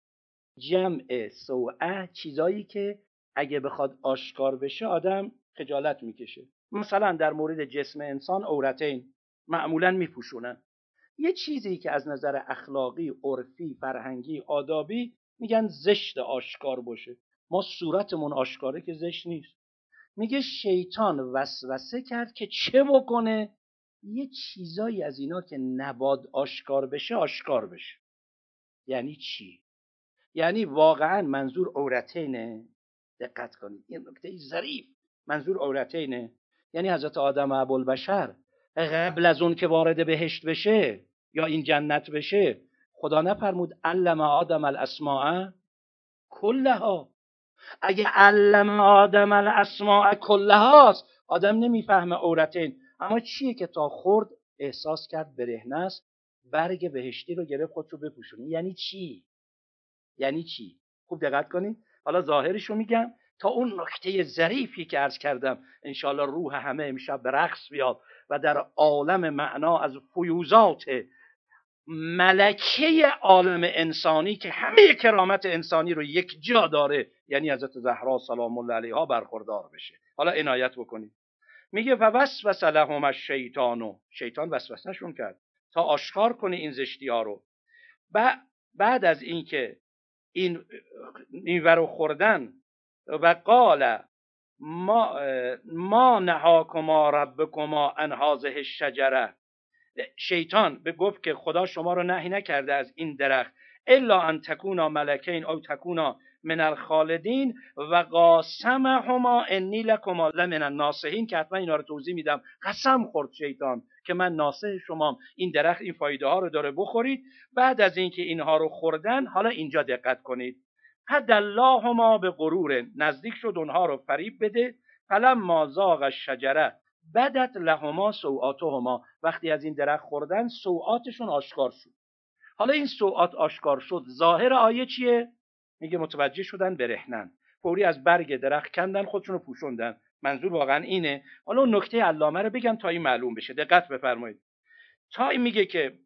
S2: جمع سوءه، چیزایی که اگه بخواد آشکار بشه آدم خجالت میکشه. مثلا در مورد جسم انسان عورتین معمولا میپوشونن. یه چیزی که از نظر اخلاقی، عرفی، فرهنگی، آدابی میگن زشت آشکار باشه. ما صورتمون آشکاره که زشت نیست. میگه شیطان وسوسه کرد که چه بکنه؟ یه چیزایی از اینا که نباد آشکار بشه آشکار بشه. یعنی چی؟ یعنی واقعا منظور عورتینه. دقت کنید، این نکته ظریف. منظور عورتینه یعنی حضرت آدم ابوالبشر قبل از اون که وارد بهشت بشه یا این جنت بشه، خدا نفرمود علم آدم الاسماء کلها؟ اگه علم آدم الاسماء کلها است، آدم نمیفهمه عورتین. اما چیه که تا خورد احساس کرد برهنه است، برگ بهشتی رو گرفت خودشو بپوشونه. یعنی چی؟ یعنی چی؟ خوب دقت کنید. حالا ظاهرش رو میگم تا اون نکته ظریفی که عرض کردم انشاءالله روح همه امشب به رقص بیاد و در عالم معنا از فیوزات ملکه عالم انسانی که همه کرامت انسانی رو یک جا داره، یعنی حضرت زهرا سلام الله علیها، برخوردار بشه. حالا عنایت بکنید. میگه فوسوس لهم الشیطان، شیطان وسوسهشون کرد تا آشکار کنه این زشتی ها رو. بعد از اینکه این میوه رو خوردن و قال ما نهاکما ربکما عن هذه الشجره، شیطان به گفت که خدا شما رو نهی نکرده از این درخت الا ان تکونا ملکین او تکونا من الخالدین و قاسمهما انی لکما لمن الناصحین، که حتما اینا رو توضیح میدم. قسم خورد شیطان که من ناصح شمام، این درخت این فایده ها رو داره، بخورید. بعد از اینکه اینها رو خوردن، حالا اینجا دقت کنید، فدلاهما به غرور، نزدیک شد اونها رو فریب بده. فلما ذاق الشجره بدت لهما سوآتهما، وقتی از این درخت خوردن سوآتشون آشکار شد. حالا این سوآت آشکار شد، ظاهر آیه چیه؟ میگه متوجه شدن برهنن، فوری از برگ درخت کندن خودشون رو پوشوندن. منظور واقعا اینه. حالا اون نکته علامه رو بگم تا این معلوم بشه، دقت بفرمایید. تا این میگه که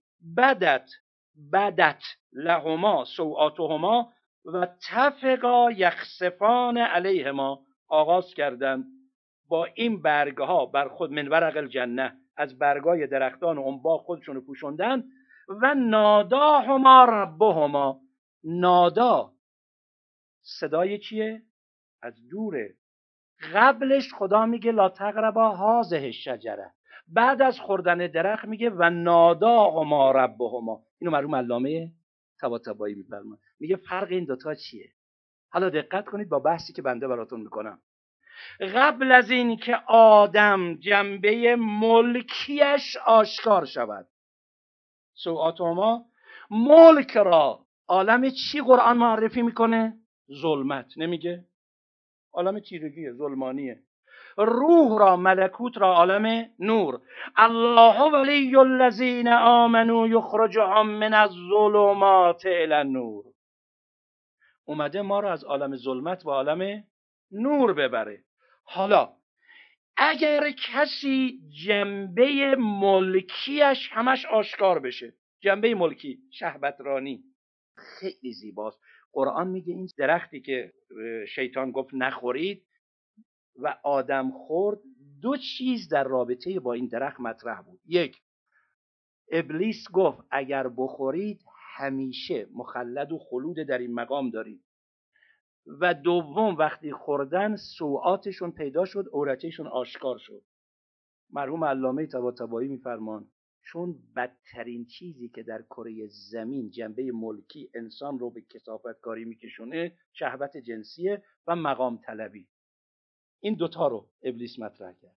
S2: بدت لهما سوآتهما و تفقا یخسفان علیهما، آغاز کردن با این برگها بر خود، من ورق الجنه، از برگای درختان و اون باغ خودشون رو پوشوندن. و ناداهما ربهما، نادا صدای چیه؟ از دوره. قبلش خدا میگه لا تقربا هذه الشجره، بعد از خوردن درخت میگه و ناداهما ربهما. اینو مرحوم علامه طباطبایی میفرماید، میگه فرق این دوتا چیه. حالا دقت کنید با بحثی که بنده براتون میکنم. قبل از این که آدم جنبه ملکیش آشکار شود، سوآتهما، ملک را عالم چی قرآن معرفی میکنه؟ ظلمت، نمیگه؟ عالم تیرگیه، ظلمانیه. روح را، ملکوت را عالم نور. الله ولی الذین آمنوا یخرجهم من الظلمات الی النور، اومده ما را از عالم ظلمت و عالم نور ببره. حالا اگر کسی جنبه ملکیش همش آشکار بشه، جنبه ملکی، شهوترانی، خیلی زیباست. قرآن میگه این درختی که شیطان گفت نخورید و آدم خورد، دو چیز در رابطه با این درخت مطرح بود. یک، ابلیس گفت اگر بخورید همیشه مخلد و خلود در این مقام دارید. و دوم، وقتی خوردن سوآتشون پیدا شد، عورتشون آشکار شد. مرحوم علامه طباطبایی میفرمان چون بدترین چیزی که در کره زمین جنبه ملکی انسان رو به کثافتکاری میکشونه شهوت جنسیه و مقام طلبی. این دوتا رو ابلیس مطرح کرد.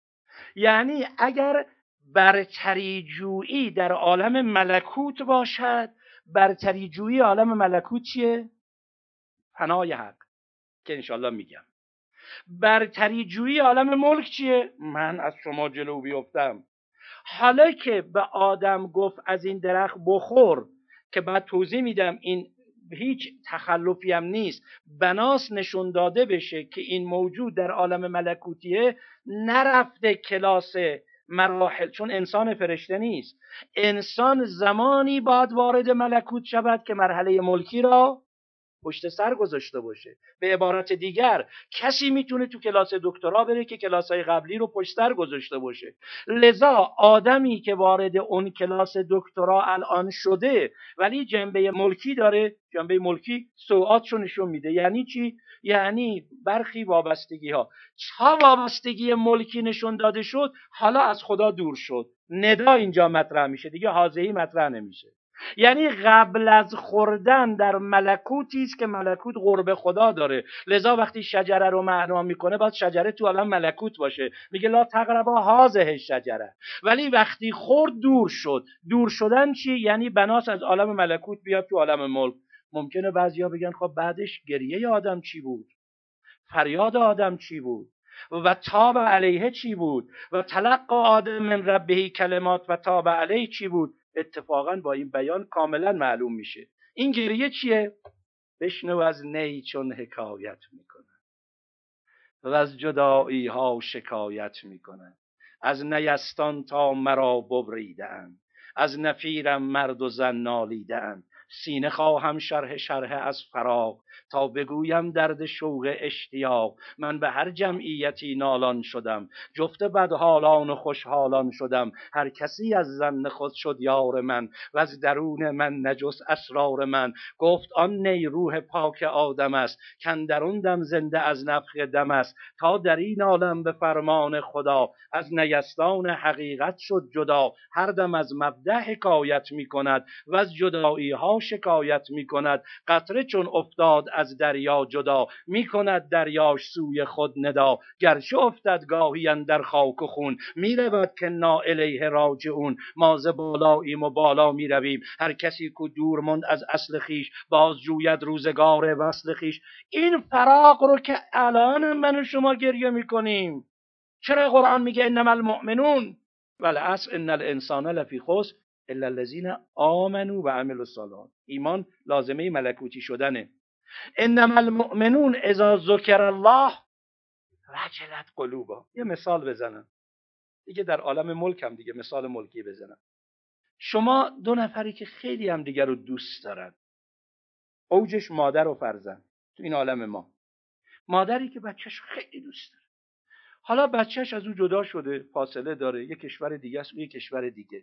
S2: یعنی اگر برتری جویی در عالم ملکوت باشد، برتری جویی عالم ملکوت چیه؟ فنای حق که انشالله میگم. برتری جویی عالم ملک چیه؟ من از شما جلو بیفتم. حالا که به آدم گفت از این درخت بخور، که بعد توضیح میدم این هیچ تخلفی هم نیست، بناس نشون داده بشه که این موجود در عالم ملکوتیه، نرفته کلاس مراحل، چون انسان فرشته نیست. انسان زمانی باید وارد ملکوت شود که مرحله ملکی را پشت سر گذاشته باشه. به عبارت دیگر کسی میتونه تو کلاس دکترا بره که کلاسای قبلی رو پشت سر گذاشته باشه. لذا آدمی که وارد اون کلاس دکترا الان شده ولی جنبه ملکی داره، جنبه ملکی سوءاتشو نشون میده. یعنی چی؟ یعنی برخی وابستگی ها، تا وابستگی ملکی نشون داده شد، حالا از خدا دور شد. ندا اینجا مطرح میشه، دیگه حاضری مطرح نمیشه. یعنی قبل از خوردن در ملکوتی است که ملکوت قرب خدا داره. لذا وقتی شجره رو معنا میکنه باید شجره تو عالم ملکوت باشه. میگه لا تقربا هذه الشجره، ولی وقتی خورد دور شد. دور شدن چی؟ یعنی بناس از عالم ملکوت بیاد تو عالم ملک. ممکنه بعضیا بگن خب بعدش گریه آدم چی بود؟ فریاد آدم چی بود؟ و تاب علیه چی بود؟ و تلقی آدم من ربه کلمات و تاب علیه چی بود؟ اتفاقا با این بیان کاملا معلوم میشه. این گریه چیه؟ بشنو از نی چون حکایت میکنن و از جدایی ها شکایت میکنن. از نیستان تا مرا ببریدن، از نفیرم مرد و زن نالیدن. سینه خواهم شرح از فراق، تا بگویم درد شوق اشتیاق. من به هر جمعیتی نالان شدم، جفت بدحالان و خوشحالان شدم. هر کسی از ظن خود شد یار من، و از درون من نجس اسرار من. گفت آن نی روح پاک آدم است، کاندرون دم زنده از نفخ دم است. تا در این عالم به فرمان خدا، از نیستان حقیقت شد جدا. هر دم از مبدأ حکایت می کند، و از جدایی ها شکایت می کند. قطره چون افتاد از دریا جدا، می کند دریاش سوی خود ندا. گرچه افتد گاهی اندر خاک و خون، می رود که نا الیه راجعون. ما ز بالاییم و بالا می رویم، هر کسی که دور ماند از اصل خیش، باز جوید روزگار وصل خیش. این فراق رو که الان من و شما گریه می کنیم، چرا قرآن میگه انما المؤمنون والعصر ان الانسان لفی خسر الا الذین آمنوا و عملوا الصالحات. ایمان لازمه ملکوتی شدنه. انما المؤمنون اذا ذکر الله وجلت قلوبهم. یه مثال بزنم دیگه، در عالم ملک هم دیگه مثال ملکی بزنم. شما دو نفری که خیلی هم دیگر رو دوست دارن، اوجش مادر و فرزند تو این عالم ما. مادری که بچهش خیلی دوست داره، حالا بچهش از او جدا شده، فاصله داره، یک کشور دیگه است، یک کشور دیگه.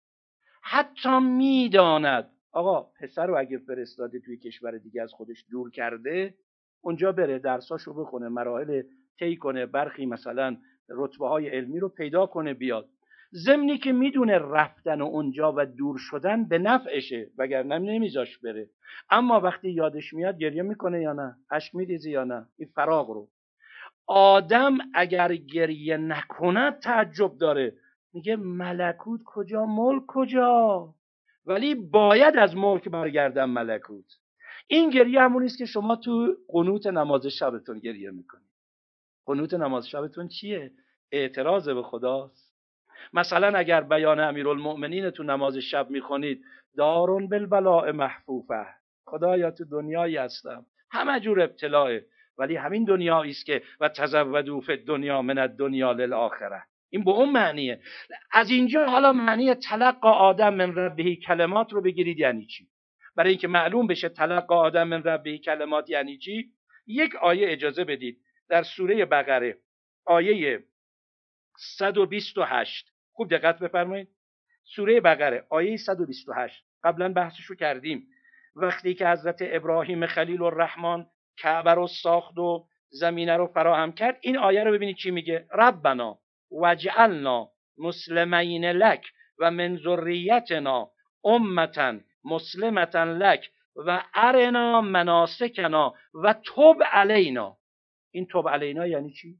S2: حتی میداند آقا پسر رو اگه فرستاده توی کشور دیگه از خودش دور کرده، اونجا بره درساشو بخونه، مراحل طی کنه، برخی مثلا رتبه های علمی رو پیدا کنه بیاد. ضمنی که میدونه رفتن اونجا و دور شدن به نفعشه، وگرنه نمیذاش بره. اما وقتی یادش میاد گریه میکنه یا نه؟ اشک میریزه یا نه؟ این فراق رو آدم اگر گریه نکند تعجب داره، میگه ملکوت کجا، ملک کجا؟ ولی باید از ملک برگردم ملکوت. این گریه همونیست که شما تو قنوت نماز شبتون گریه میکنید. قنوت نماز شبتون چیه؟ اعتراض به خداست. مثلا اگر بیان امیرالمؤمنین تو نماز شب میخونید، دارون بالبلاء محفوفه، خدایا تو دنیایی هستم همه جور ابتلاء، ولی همین دنیایی است که و تزودوا فی الدنیا من الدنیا للآخره. این به اون معنیه. از اینجا حالا معنی تلقی آدم من ربه کلمات رو بگیرید یعنی چی. برای اینکه معلوم بشه تلقی آدم من ربه کلمات یعنی چی، یک آیه اجازه بدید در سوره بقره آیه 128. خوب دقت بفرمایید. سوره بقره آیه 128 قبلا بحثشو کردیم. وقتی که حضرت ابراهیم خلیل الرحمن کعبه رو ساخت و زمینه رو فراهم کرد، این آیه رو ببینید چی میگه. ربنا وجعلنا مسلمین لک و من ذریتنا امتا مسلمتا لک و ارنا مناسکنا و تب علینا. این تب علینا یعنی چی؟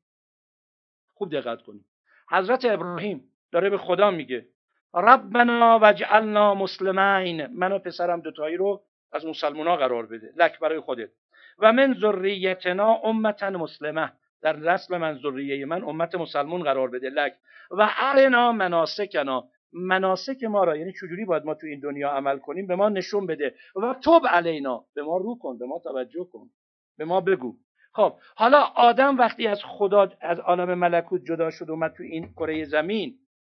S2: خوب دقت کنید. حضرت ابراهیم داره به خدا میگه ربنا وجعلنا مسلمین، من و پسرم دوتایی رو از مسلمونا قرار بده، لک برای خودت، و من ذریتنا امتا مسلمه، در نسل من ذریه من امت مسلمون قرار بده، لک، و ارنا مناسکنا، مناسک ما را یعنی چجوری باید ما تو این دنیا عمل کنیم به ما نشون بده، و تب علینا، به ما رو کن، به ما توجه کن، به ما بگو. خب حالا آدم وقتی از خدا، از عالم ملکوت جدا شد اومد تو این کره زمین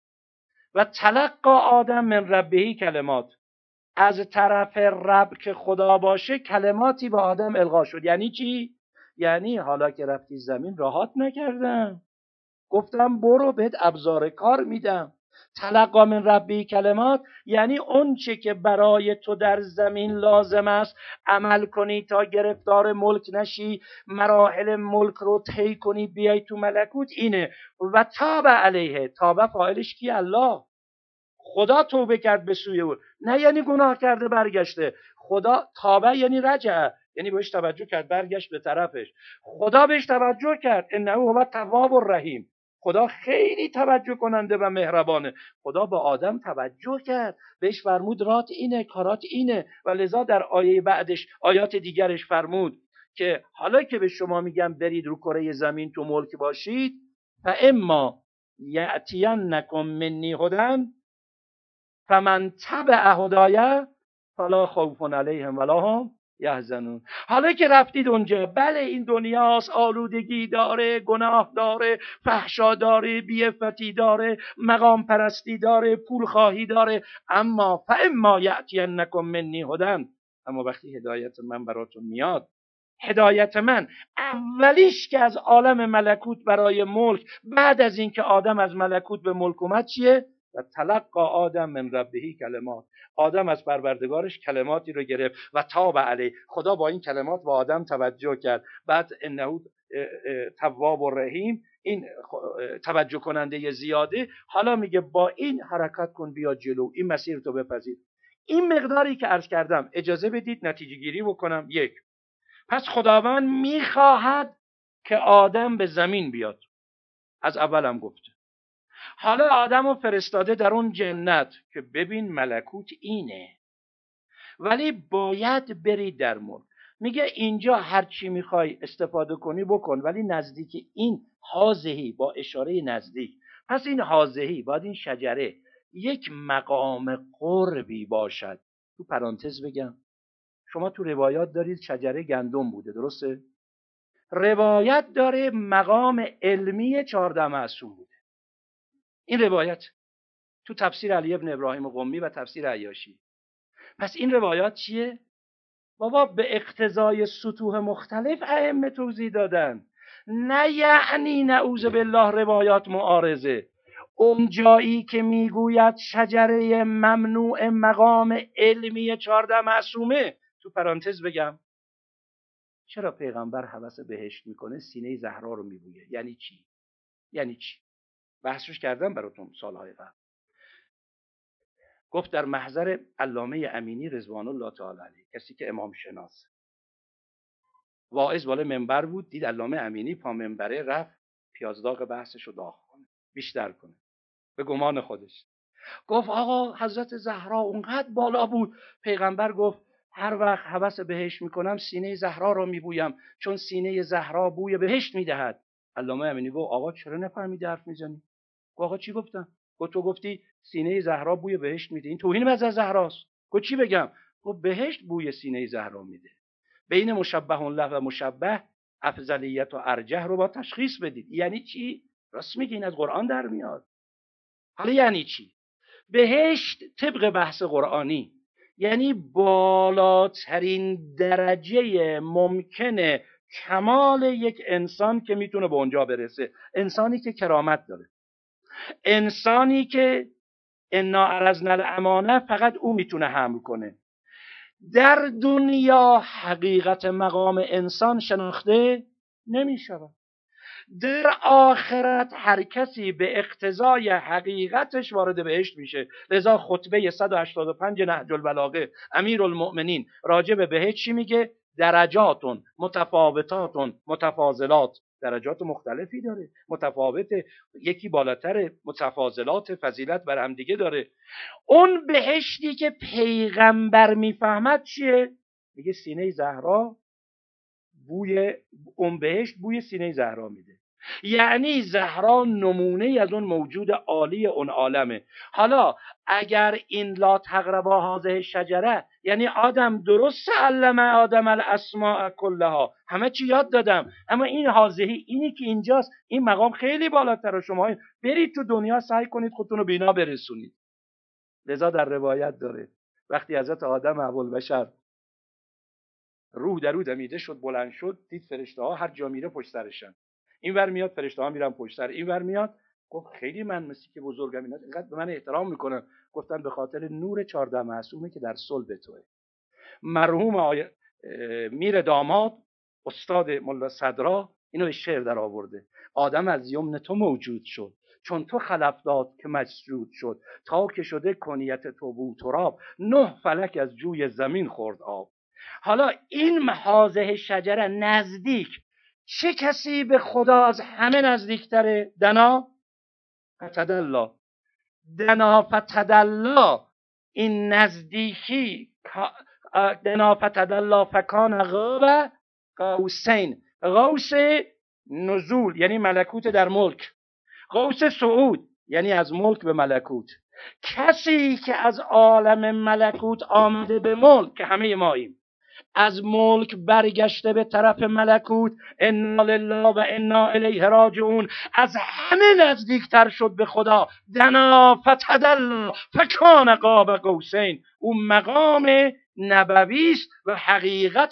S2: و تلقا آدم من ربهی کلمات، از طرف رب که خدا باشه کلماتی به آدم القا شد. یعنی چی؟ یعنی حالا که رفتی زمین راحت نکردم، گفتم برو بهت ابزار کار میدم. تلقا من ربی کلمات یعنی اون چه که برای تو در زمین لازم است عمل کنی تا گرفتار ملک نشی، مراحل ملک رو طی کنی بیای تو ملکوت، اینه. و تاب علیه، تاب فاعلش کی؟ الله. خدا توبه کرد به سوی او، نه یعنی گناه کرده برگشته. خدا تابه یعنی رجع، یعنی بهش توجه کرد برگشت به طرفش. خدا بهش توجه کرد، انه هو التواب الرحیم، خدا خیلی توجه کننده و مهربانه. خدا به آدم توجه کرد، بهش فرمود رات اینه، کارات اینه، و لذا در آیه بعدش، آیات دیگرش فرمود که حالا که به شما میگم برید رو کره زمین تو ملک باشید، فاما یأتینکم منی هدی فمن تبع هدای فلا خوف علیهم ولا هم یحزنون. حالا که رفتید اونجا، بله این دنیاست، آلودگی داره، گناه داره، فحشا داره، بیعفتی داره، مقام پرستی داره، پول خواهی داره، اما فاما یأتینکم منی هدی، اما وقتی هدایت من براتون میاد هدایت من اولیش که از عالم ملکوت برای ملک، بعد از اینکه آدم از ملکوت به ملک اومد چیه؟ و تلقی آدم من ربه کلمات. آدم از پروردگارش کلماتی رو گرفت و تاب علیه. خدا با این کلمات به آدم توجه کرد. بعد انه تواب و رحیم، این توجه کننده زیاده، حالا میگه با این حرکت کن، بیا جلو، این مسیر تو بپذیر. این مقداری که عرض کردم اجازه بدید نتیجه گیری بکنم. یک، پس خداوند میخواهد که آدم به زمین بیاد. از اولم گفته. حالا آدم رو فرستاده در اون جنت که ببین ملکوت اینه، ولی باید بری در ملک. میگه اینجا هر چی میخوای استفاده کنی بکن، ولی نزدیک این حاضهی، با اشاره نزدیک. پس این حاضهی باید این شجره یک مقام قربی باشد. تو پرانتز بگم، شما تو روایات دارید شجره گندم بوده، درسته؟ روایت داره مقام علمی 14 معصوم بوده. این روایت تو تفسیر علی ابن ابراهیم قمی و تفسیر عیاشی. پس این روایات چیه؟ بابا به اقتضای سطوح مختلف ائمه توضیح دادن، نه یعنی نعوذ بالله روایات معارضه. اون جایی که میگوید شجره ممنوع مقام علمی 14 معصومه، تو پرانتز بگم، چرا پیغمبر هوس بهشت میکنه سینه زهرا رو میبویه؟ یعنی چی؟ یعنی چی؟ بحثش کردم براتون سالهای قبل. گفت در محضر علامه امینی رضوان الله تعالی علیه، کسی که امام شناس، واعظ بالا منبر بود، دید علامه امینی پا منبره، رفت پیازداغ بحثش رو داغ کنه، بیشتر کنه، به گمان خودش. گفت آقا حضرت زهرا اونقدر بالا بود، پیغمبر گفت هر وقت هوس بهشت میکنم سینه زهرا رو میبویم، چون سینه زهرا بوی بهشت میدهد. علامه امینی گفت آقا چرا نفهمیدی حرف میزنی؟ گفت آقا چی گفتم؟ گفت تو گفتی سینه زهرا بوی بهشت میده، این توهین به زهراست. گفت چی بگم؟ گفت بهشت بوی سینه زهرا میده. بین مشبه الله و مشبه افضلیت و ارجح رو با تشخیص بدید. یعنی چی؟ راست میگه، این از قرآن در میاد. حالا یعنی چی؟ بهشت طبق بحث قرآنی یعنی بالاترین درجه ممکنه کمال یک انسان که میتونه به اونجا برسه. انسانی که کرامت داره، انسانی که انا عرضنا الامانه فقط او میتونه حمل کنه. در دنیا حقیقت مقام انسان شناخته نمیشود. در آخرت هر کسی به اقتضای حقیقتش وارد بهشت میشه. لذا خطبه 185 نهج البلاغه امیرالمؤمنین راجع به بهشت چی میگه؟ درجاتون متفاوتاتون متفاضلات. درجات مختلفی داره، متفاوته، یکی بالاتر، متفاضلات، فضیلت بر هم دیگه داره. اون بهشتی که پیغمبر میفهمد چیه؟ میگه سینه زهرا بوی اون بهشت بوی سینه زهرا میده. یعنی زهرا نمونه از اون موجود عالی اون عالمه. حالا اگر این لا تقربا هذه الشجره، یعنی آدم درست علم آدم الاسماء کلها، همه چی یاد دادم، اما این هذه، اینی که اینجاست، این مقام خیلی بالاتر. شما برید تو دنیا سعی کنید خودتون رو به اینا برسونید. لذا در روایت داره وقتی حضرت آدم ابوالبشر روح در او دمیده شد، بلند شد، دید فرشته ها هر جا میره پشت سرشن. این ور میاد فرشته ها میرن پشت سر، این ور میاد. گفت خیلی من مثل که بزرگم اینا اینقدر به من احترام میکنن. گفتن به خاطر نور 14 معصومه که در صلب توئه. مرحوم میر داماد استاد ملا صدرا اینو به شعر در آورده. آدم از یمن تو موجود شد، چون تو خلف داد که مسجود شد. تا که شده کنیت تو بود تراب، 9 فلک از جوی زمین خورد آب. حالا این محاذه شجره نزدیک، چه کسی به خدا از همه نزدیکتره؟ دنا فتدلا. دنا فتدلا، این نزدیکی، دنا فتدلا فکان قاب قوسین. قوس نزول یعنی ملکوت در ملک، قوس صعود یعنی از ملک به ملکوت. کسی که از عالم ملکوت آمده به ملک، که همه ماییم، از ملک برگشته به طرف ملکوت، انا لله و انا الیه راجعون، از همه نزدیکتر شد به خدا. دنا فتدلا فکان قاب قوسین. اون مقام نبوی است و حقیقت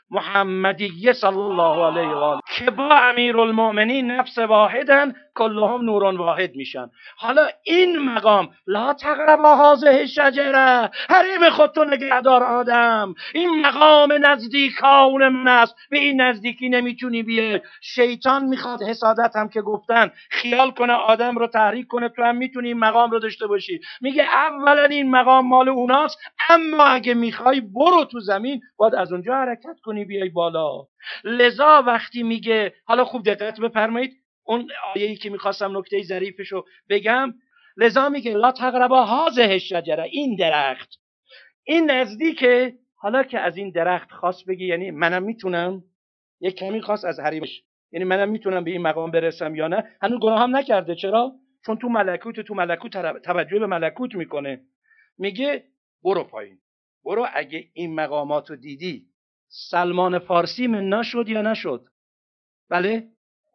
S2: محمدیه صلی الله علیه و آله که با امیرالمؤمنین نفس واحدن کلهم نور واحد میشن. حالا این مقام لا تقربا هذه الشجره، حریم خودتو نگهدار آدم، این مقام نزدیکان من است، به این نزدیکی نمیتونی بیای. شیطان میخواد حسادت هم که گفتن خیال کنه آدم رو تحریک کنه تو هم میتونی این مقام رو داشته باشی. میگه اولا این مقام مال اوناست، اما اگه میخوای برو تو زمین باید از اونجا حرکت کنی بیای بالا. لذا وقتی میگه، حالا خوب دقت بفرمایید اون آیه‌ای که میخواستم نکته ظریفشو بگم، لذا میگه لا تقربا هذه الشجره، این درخت، این نزدیکه. حالا که از این درخت خواست بگی یعنی منم میتونم یک کمی خواست از حریمش، یعنی منم میتونم به این مقام برسم یا نه. هنوز گناه هم نکرده. چرا؟ چون تو ملکوت توجه به ملکوت میکنه. میگه برو پایین، برو. اگه این مقاماتو دیدی، سلمان فارسی منا شد یا نشد؟ بله.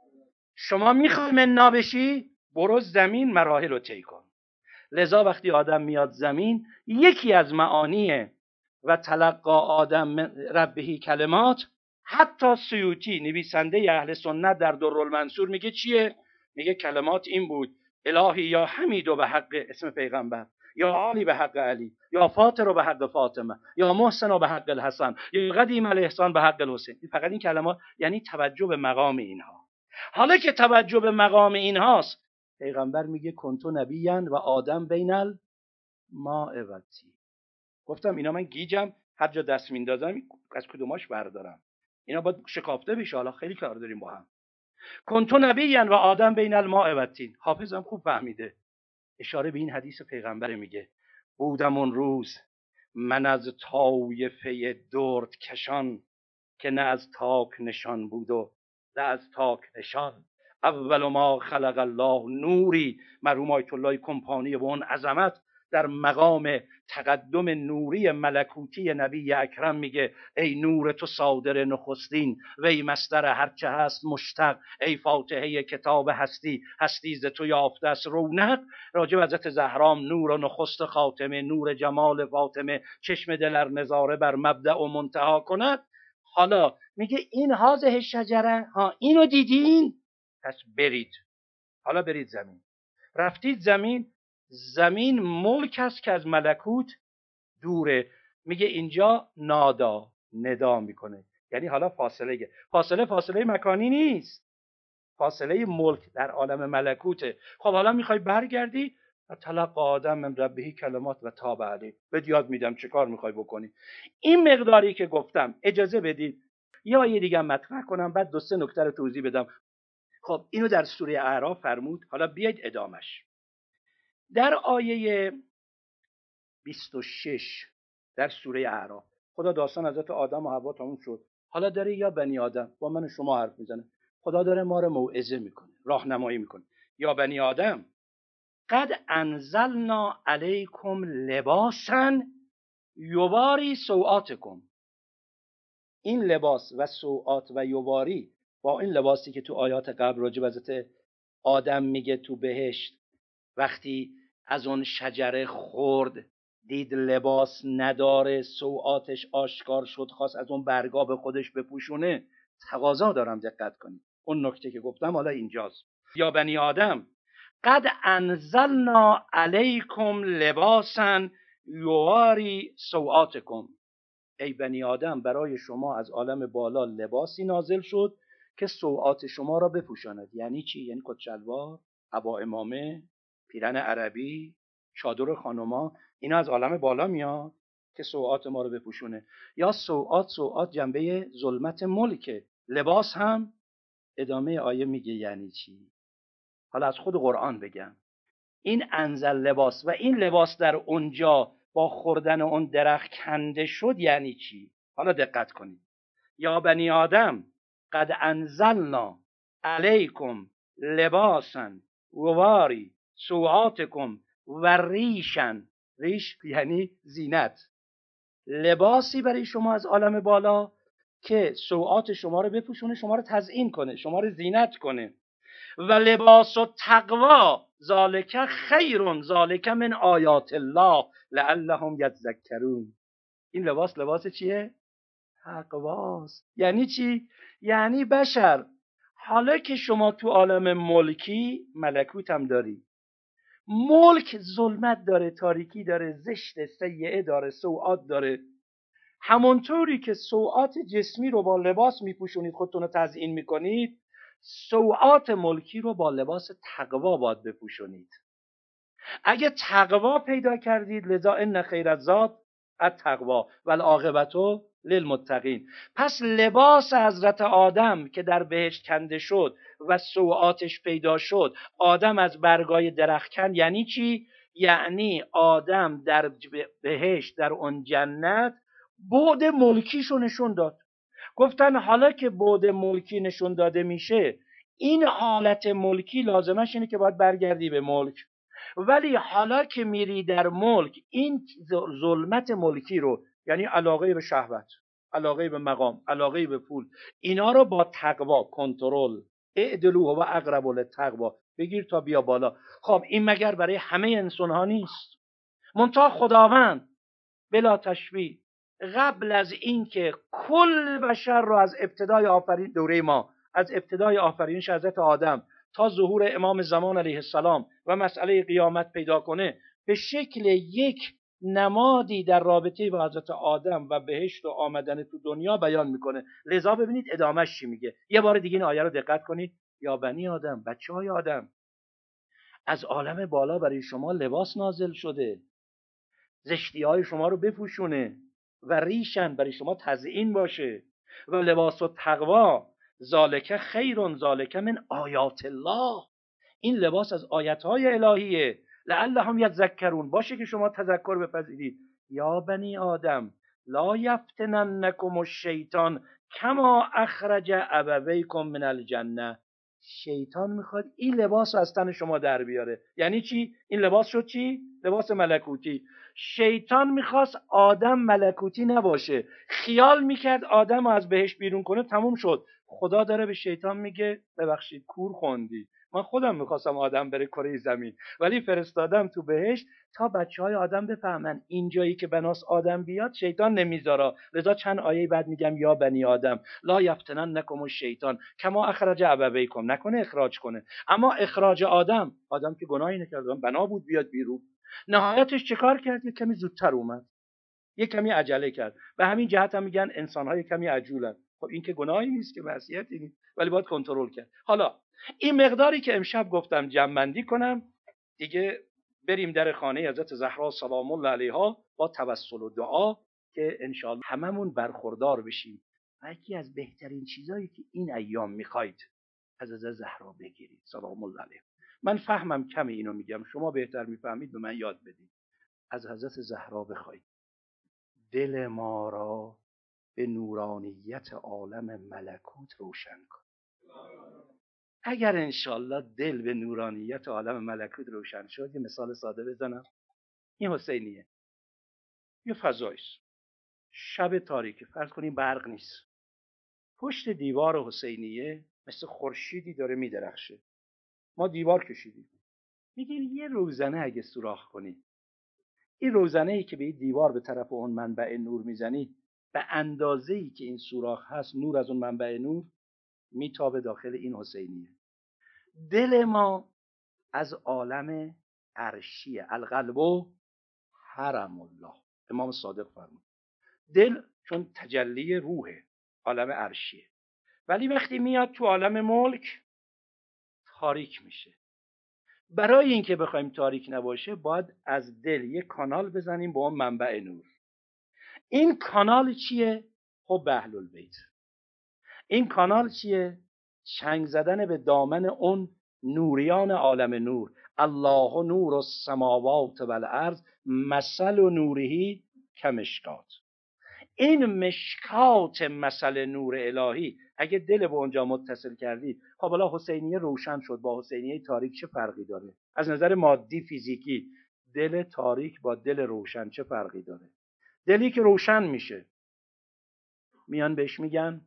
S2: شما میخوای منا بشی، برو زمین مراحل رو طی کن. لذا وقتی آدم میاد زمین، یکی از معانی و تلقا آدم ربهی کلمات، حتی سیوطی نویسنده اهل سنت در درالمنصور میگه چیه؟ میگه کلمات این بود: الهی یا حمیدو به حق اسم پیغمبر، یا عالی به حق علی، یا فاطر به حق فاطمه، یا محسن به حق الحسن، یا قدیم الاحسان به حق الحسین. فقط این کلمات یعنی توجه به مقام اینها. حالا که توجه به مقام اینهاست، پیغمبر میگه کنتو نبیاً و آدم بین الماء و الطین. گفتم اینا من گیجم، هر جا دست میندازم از کدوماش بردارم، اینا باید شکافته بشه. حالا خیلی کار داریم با هم. کنتو نبیاً و آدم بین الماء و الطین. حافظم خوب فهمیده، اشاره به این حدیث پیغمبر میگه بودم اون روز من از طایفه درد کشان، که نه از تاک نشان بود و نه از تاک نشان. اول ما خلق الله نوری، مرحوم آیت الله کمپانی و اون عظمت در مقام تقدم نوری ملکوتی نبی اکرم میگه ای نور تو صادر نخستین، وی مصدر هرچه هست مشتق، ای فاتحه کتاب هستی، هستی ز تو یافته است رونق. راجب حضرت زهرام نور و نخست خاتمه، نور جمال فاطمه، چشم دلر نظاره بر مبدأ و منتها کند. حالا میگه این هذه شجره، ها اینو دیدین، پس برید. حالا برید زمین. رفتید زمین، زمین ملک است که از ملکوت دوره. میگه اینجا نادا، ندا میکنه، یعنی حالا فاصله مکانی نیست، فاصله ملک در عالم ملکوته. خب حالا میخوای برگردی، تلقا آدم من ربهی کلمات و تاب علیه، بهت یاد میدم چه کار میخوای بکنی. این مقداری که گفتم اجازه بدید یا یه دیگه مطرح کنم، بعد دو سه نکته رو توضیح بدم. خب اینو در سوره اعراف فرمود. حالا بیاید ادامش. در آیه 26 در سوره اعراف خدا داستان حضرت آدم و حوا تموم شد. حالا داره یا بنی آدم با من و شما حرف میزنه. خدا داره ما رو موعظه میکنه، راهنمایی میکنه. یا بنی آدم قد انزلنا علیکم لباسا یواری سوآتکم. این لباس و سوآت و یواری با این لباسی که تو آیات قبل راجع به حضرت آدم میگه تو بهشت، وقتی از اون شجره خورد دید لباس نداره، سوآتش آشکار شد، خواست از اون برگا به خودش بپوشونه. تقاضا دارم دقت کنید. اون نکته که گفتم حالا اینجاست. یا بنی آدم قد انزلنا علیکم لباسا یواری سوآتکم. ای بنی آدم برای شما از عالم بالا لباسی نازل شد که سوآت شما را بپوشاند. یعنی چی؟ یعنی کت شلوار، عبا امامه، پیرن عربی، چادر خانوما، اینا از عالم بالا میاد که سوآت ما رو بپوشونه. یا سوآت جنبه ظلمت ملکه. لباس هم ادامه آیه میگه یعنی چی. حالا از خود قرآن بگم، این انزل لباس و این لباس در اونجا با خوردن اون درخت کنده شد یعنی چی؟ حالا دقت کنید. یا بنی آدم قد انزلنا علیکم لباسا یواری سوآتکم و ریشن. ریش یعنی زینت. لباسی برای شما از عالم بالا که سوآت شما رو بپوشونه، شما رو تزیین کنه، شما رو زینت کنه. و لباس و تقوا ذالک خیرون ذالک من آیات الله لعلهم یذکرون. این لباس چیه؟ تقواست. یعنی چی؟ یعنی بشر، حالا که شما تو عالم ملکی ملکوت هم داری، ملک ظلمت داره، تاریکی داره، زشت، سیئه داره، سوءات داره. همونطوری که سوءات جسمی رو با لباس میپوشونید، خودتون رو تزیین میکنید، سوءات ملکی رو با لباس تقوا باید بپوشونید. اگه تقوا پیدا کردید، لذا ان خیر الزاد التقوا والعاقبة للمتقین. پس لباس حضرت آدم که در بهشت کنده شد و سوءاتش پیدا شد، آدم از برگای درخت کند، یعنی چی؟ یعنی آدم در بهشت، در اون جنت، بعد ملکیشو نشون داد. گفتن حالا که بعد ملکی نشون داده میشه، این حالت ملکی لازمش اینه که باید برگردی به ملک. ولی حالا که میری در ملک، این ظلمت ملکی رو، یعنی علاقه به شهوت، علاقه به مقام، علاقه به پول، اینا رو با تقوا کنترل، اعدلوا و اقرب للتقوا، بگیر تا بیا بالا. خب این مگر برای همه انسان ها نیست؟ منتها خداوند بلا تشبیه قبل از اینکه کل بشر رو از ابتدای آفرین، دوره ما، از ابتدای آفرینش حضرت آدم تا ظهور امام زمان علیه السلام و مسئله قیامت پیدا کنه، به شکل یک نمادی در رابطه با حضرت آدم و بهشت و آمدن تو دنیا بیان میکنه. لذا ببینید ادامهش چی میگه. یه بار دیگه این آیه رو دقت کنید. یا بنی آدم، بچه های آدم، از عالم بالا برای شما لباس نازل شده، زشتی های شما رو بپوشونه و ریشن برای شما تزیین باشه. و لباس و تقوا ذالک خیرون، ذالک من آیات الله، این لباس از آیات های الهیه. لعلهم یذکرون، باشه که شما تذکر بپذیرید. یا بنی آدم لا یفتننکم الشیطان کما اخرج ابویکم من الجنه. شیطان میخواد این لباس رو از تن شما در بیاره. یعنی چی؟ این لباس شد چی؟ لباس ملکوتی. شیطان میخواست آدم ملکوتی نباشه، خیال میکرد آدم رو از بهشت بیرون کنه، تموم شد. خدا داره به شیطان میگه ببخشید کور خوندی، من خودم میخواستم آدم بره کره زمین، ولی فرستادم تو بهشت تا بچه های آدم بفهمن اینجایی که بناس آدم بیاد شیطان نمیذاره. لذا چند آیه بعد میگم یا بنی آدم لا یفتننکم الشیطان کما اخرج ابویکم، نکنه اخراج کنه. اما اخراج آدم که گناهی نکرد، بنا بود بیاد بیرون، نهایتش چه کار کرد؟ یک کمی زودتر اومد، یک کمی عجله کرد. به همین جهت هم میگن انسان‌ها یک کمی عجولن. خب این که گناهی نیست، که معصیتی نیست، ولی باید کنترل کرد. حالا این مقداری که امشب گفتم جمع‌بندی کنم دیگه، بریم در خانه حضرت زهرا سلام الله علیها با توسل و دعا که انشاءالله هممون برخوردار بشیم و یکی از بهترین چیزایی که این ایام میخواید از حضرت زهرا بگیرید سلام الله علیها. من فهمم کمی اینو میگم، شما بهتر میفهمید، به من یاد بدید. از حضرت زهرا بخواید دل ما را به نورانیت عالم ملکوت روشن کن. اگر انشالله دل به نورانیت عالم ملکوت روشن شد، یه مثال ساده بزنم. این حسینیه، یه فضایست، شب تاریکه، فرض کنیم برق نیست، پشت دیوار حسینیه مثل خورشیدی داره میدرخشه. ما دیوار کشیدیم، میگیم یه روزنه اگه سوراخ کنی، این روزنه‌ای که به این دیوار به طرف اون منبع نور میزنی، به اندازه‌ای که این سوراخ هست، نور از اون منبع نور میتابه داخل این حسینیه. دل ما از عالم عرشیه، القلب حرم الله، امام صادق فرمود. دل چون تجلی روحه، عالم عرشیه، ولی وقتی میاد تو عالم ملک تاریک میشه. برای اینکه بخوایم تاریک نباشه، باید از دل یک کانال بزنیم با اون منبع نور. این کانال چیه؟ حب اهل البیت. این کانال چیه؟ چنگ زدن به دامن اون نوریان عالم نور. الله نور السماوات و الارض مثل نوره کمشکات. این مشکات مثل نور الهی اگه دل به اونجا متصل کردید، خب حالا حسینیه روشن شد، با حسینیه تاریک چه فرقی داره؟ از نظر مادی فیزیکی دل تاریک با دل روشن چه فرقی داره؟ دلی که روشن میشه، میان بهش میگن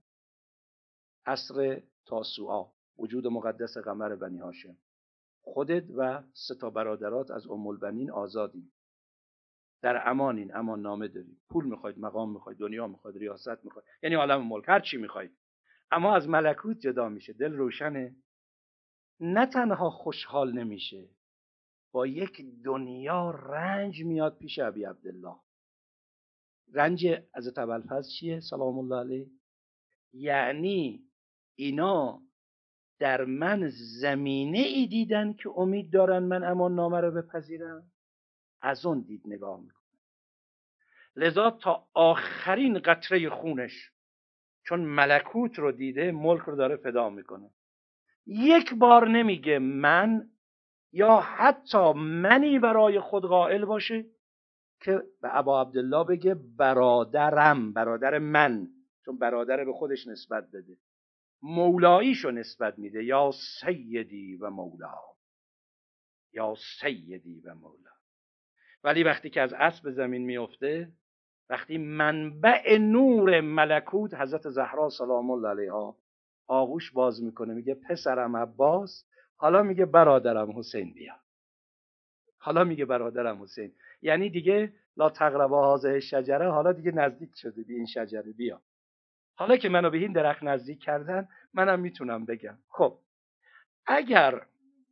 S2: عصر تاسوعا، وجود مقدس قمر بنی هاشم. خودت و 3 برادرات از ام البنین آزادی. در امانین، امان نامه دارید. پول میخواید، مقام میخواید، دنیا میخواید، ریاست میخواید، یعنی عالم ملک، هر چی میخواید. اما از ملکوت جدا میشه. دل روشنه. نه تنها خوشحال نمیشه، با یک دنیا رنج میاد پیش ابی عبدالله. رنج حضرت ابوالفضل چیه سلام الله علیه؟ یعنی اینا در من زمینه ای دیدن که امید دارن من امان نامه رو بپذیرم، از اون دید نگاه میکنه. لذا تا آخرین قطره خونش، چون ملکوت رو دیده، ملک رو داره فدا میکنه. یک بار نمیگه من، یا حتی منی برای خود قائل باشه که به ابا عبدالله بگه برادرم، برادر من، چون برادر به خودش نسبت بده. مولاییشو نسبت میده، یا سیدی و مولا، یا سیدی و مولا. ولی وقتی که از اسب زمین میفته، وقتی منبع نور ملکوت حضرت زهرا سلام الله علیها آغوش باز میکنه، میگه پسرم عباس، حالا میگه برادرم حسین بیا. حالا میگه برادرم حسین، یعنی دیگه لا تقربا هذه الشجره، حالا دیگه نزدیک شده به این شجره، بیا. حالا که منو به این درخت نزدیک کردن، منم میتونم بگم. خب اگر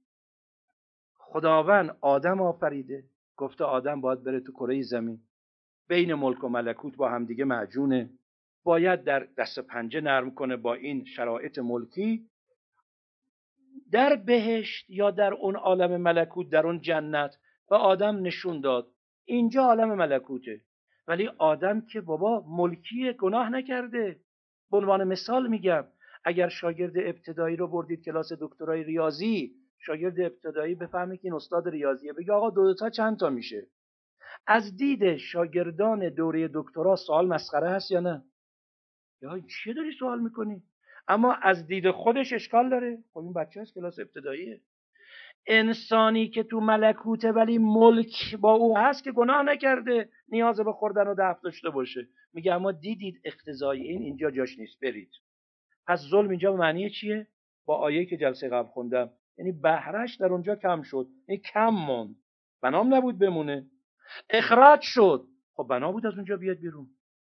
S2: خداوند آدم آفریده، گفته آدم باید بره تو کره زمین، بین ملک و ملکوت با همدیگه معجونه، باید در دست پنجه نرم کنه با این شرایط ملکی، در بهشت یا در اون عالم ملکوت، در اون جنت، به آدم نشون داد اینجا عالم ملکوته. ولی آدم که بابا ملکی، گناه نکرده. به عنوان مثال میگم، اگر شاگرد ابتدایی رو بردید کلاس دکترای ریاضی، شاگرد ابتدایی بفهمه که این استاد ریاضیه، بگه آقا دو تا چند تا میشه؟ از دید شاگردان دوره دکترا سوال مسخره هست یا نه؟ یا چیه داری سوال میکنی؟ اما از دید خودش اشکال داره. خب این بچه هست کلاس ابتداییه. انسانی که تو ملکوته ولی ملک با او هست که گناه نکرده، نیاز به خوردن و دفع داشته باشه، میگه اما دیدید اقتضای این اینجا جاش نیست، برید. پس ظلم اینجا به معنی چیه؟ با آیه که جلسه قبل خوندم، یعنی بهرهش در اونجا کم شد، یعنی کم موند، بنام نبود بمونه، اخراج شد، خب بنا بود از اونجا بیاد بیرون.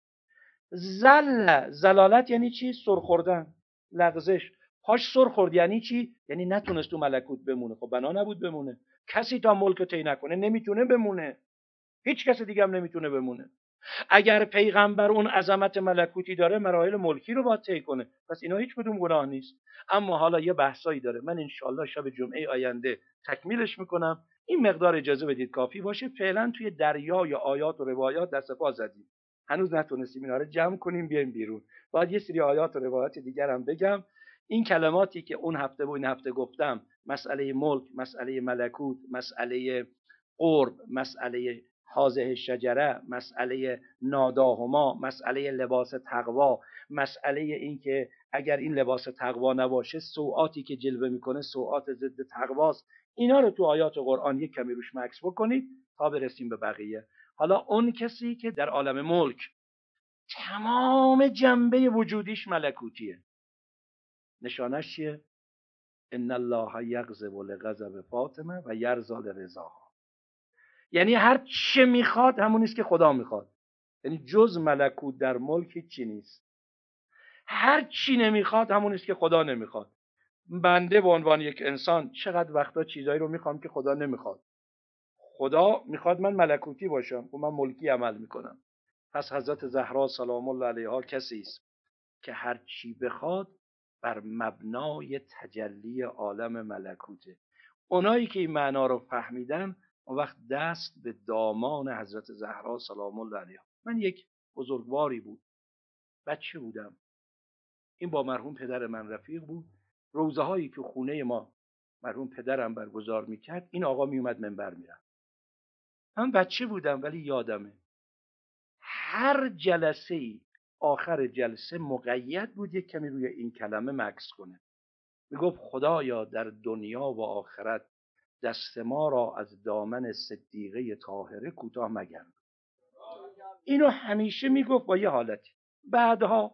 S2: زلالت یعنی چی؟ سر خوردن، لغزش. پاش سر خورد یعنی چی؟ یعنی نتونست تو ملکوت بمونه، خب بنا نبود بمونه. کسی تا ملک طی نکنه نمیتونه بمونه، هیچ کس دیگه هم نمیتونه بمونه. اگر پیغمبر اون عظمت ملکوتی داره، مراحل ملکی رو باید طی کنه، پس اینا هیچ کدوم گناه نیست. اما حالا یه بحثایی داره، من انشالله شب جمعه آینده تکمیلش میکنم. این مقدار اجازه بدید کافی باشه. فعلا توی دریای آیات و روایات دست پا زدیم، هنوز نتونستیم اینا رو جمع کنیم بیایم بیرون. باید یه سری آیات و روایات دیگر هم بگم. این کلماتی که اون هفته و این هفته گفتم، مسئله ملک، مسئله ملکوت، مسئله قرب، مسئله هذه شجره، مسئله ناداهما، مسئله لباس تقوا، مسئله این که اگر این لباس تقوا نباشه سوءاتی که جلوه میکنه سوءات ضد تقواست. اینا رو تو آیات قرآن یک کمی روش مکس بکنید تا برسیم به بقیه. حالا اون کسی که در عالم ملک تمام جنبه وجودیش ملکوتیه، نشانش چیه؟ ان الله یغضب لغضب فاطمه و یرضی لرضاها. یعنی هر چه میخواد همون است که خدا میخواد. یعنی جز ملکوت در ملک هیچی نیست. هر چی نمیخواد همون است که خدا نمیخواد. بنده به عنوان یک انسان چقدر وقتا چیزایی رو میخوام که خدا نمیخواد. خدا میخواد من ملکوتی باشم و من ملکی عمل میکنم. پس حضرت زهرا سلام الله علیها کسی است که هر چی بخواد بر مبنای تجلی عالم ملکوته. اونایی که این معنا رو فهمیدن اون وقت دست به دامان حضرت زهرا سلام الله علیها. من یک بزرگواری بود، بچه بودم، این با مرحوم پدر من رفیق بود. روزه هایی که خونه ما مرحوم پدرم برگزار میکرد، این آقا میومد منبر میرفت. من بچه بودم ولی یادمه هر جلسه ای آخر جلسه مقید بود یک کمی روی این کلمه مکث کنه. میگفت خدایا در دنیا و آخرت دست ما را از دامن صدیقه طاهره کوتاه مگرد. اینو همیشه میگفت با یه حالتی. بعدها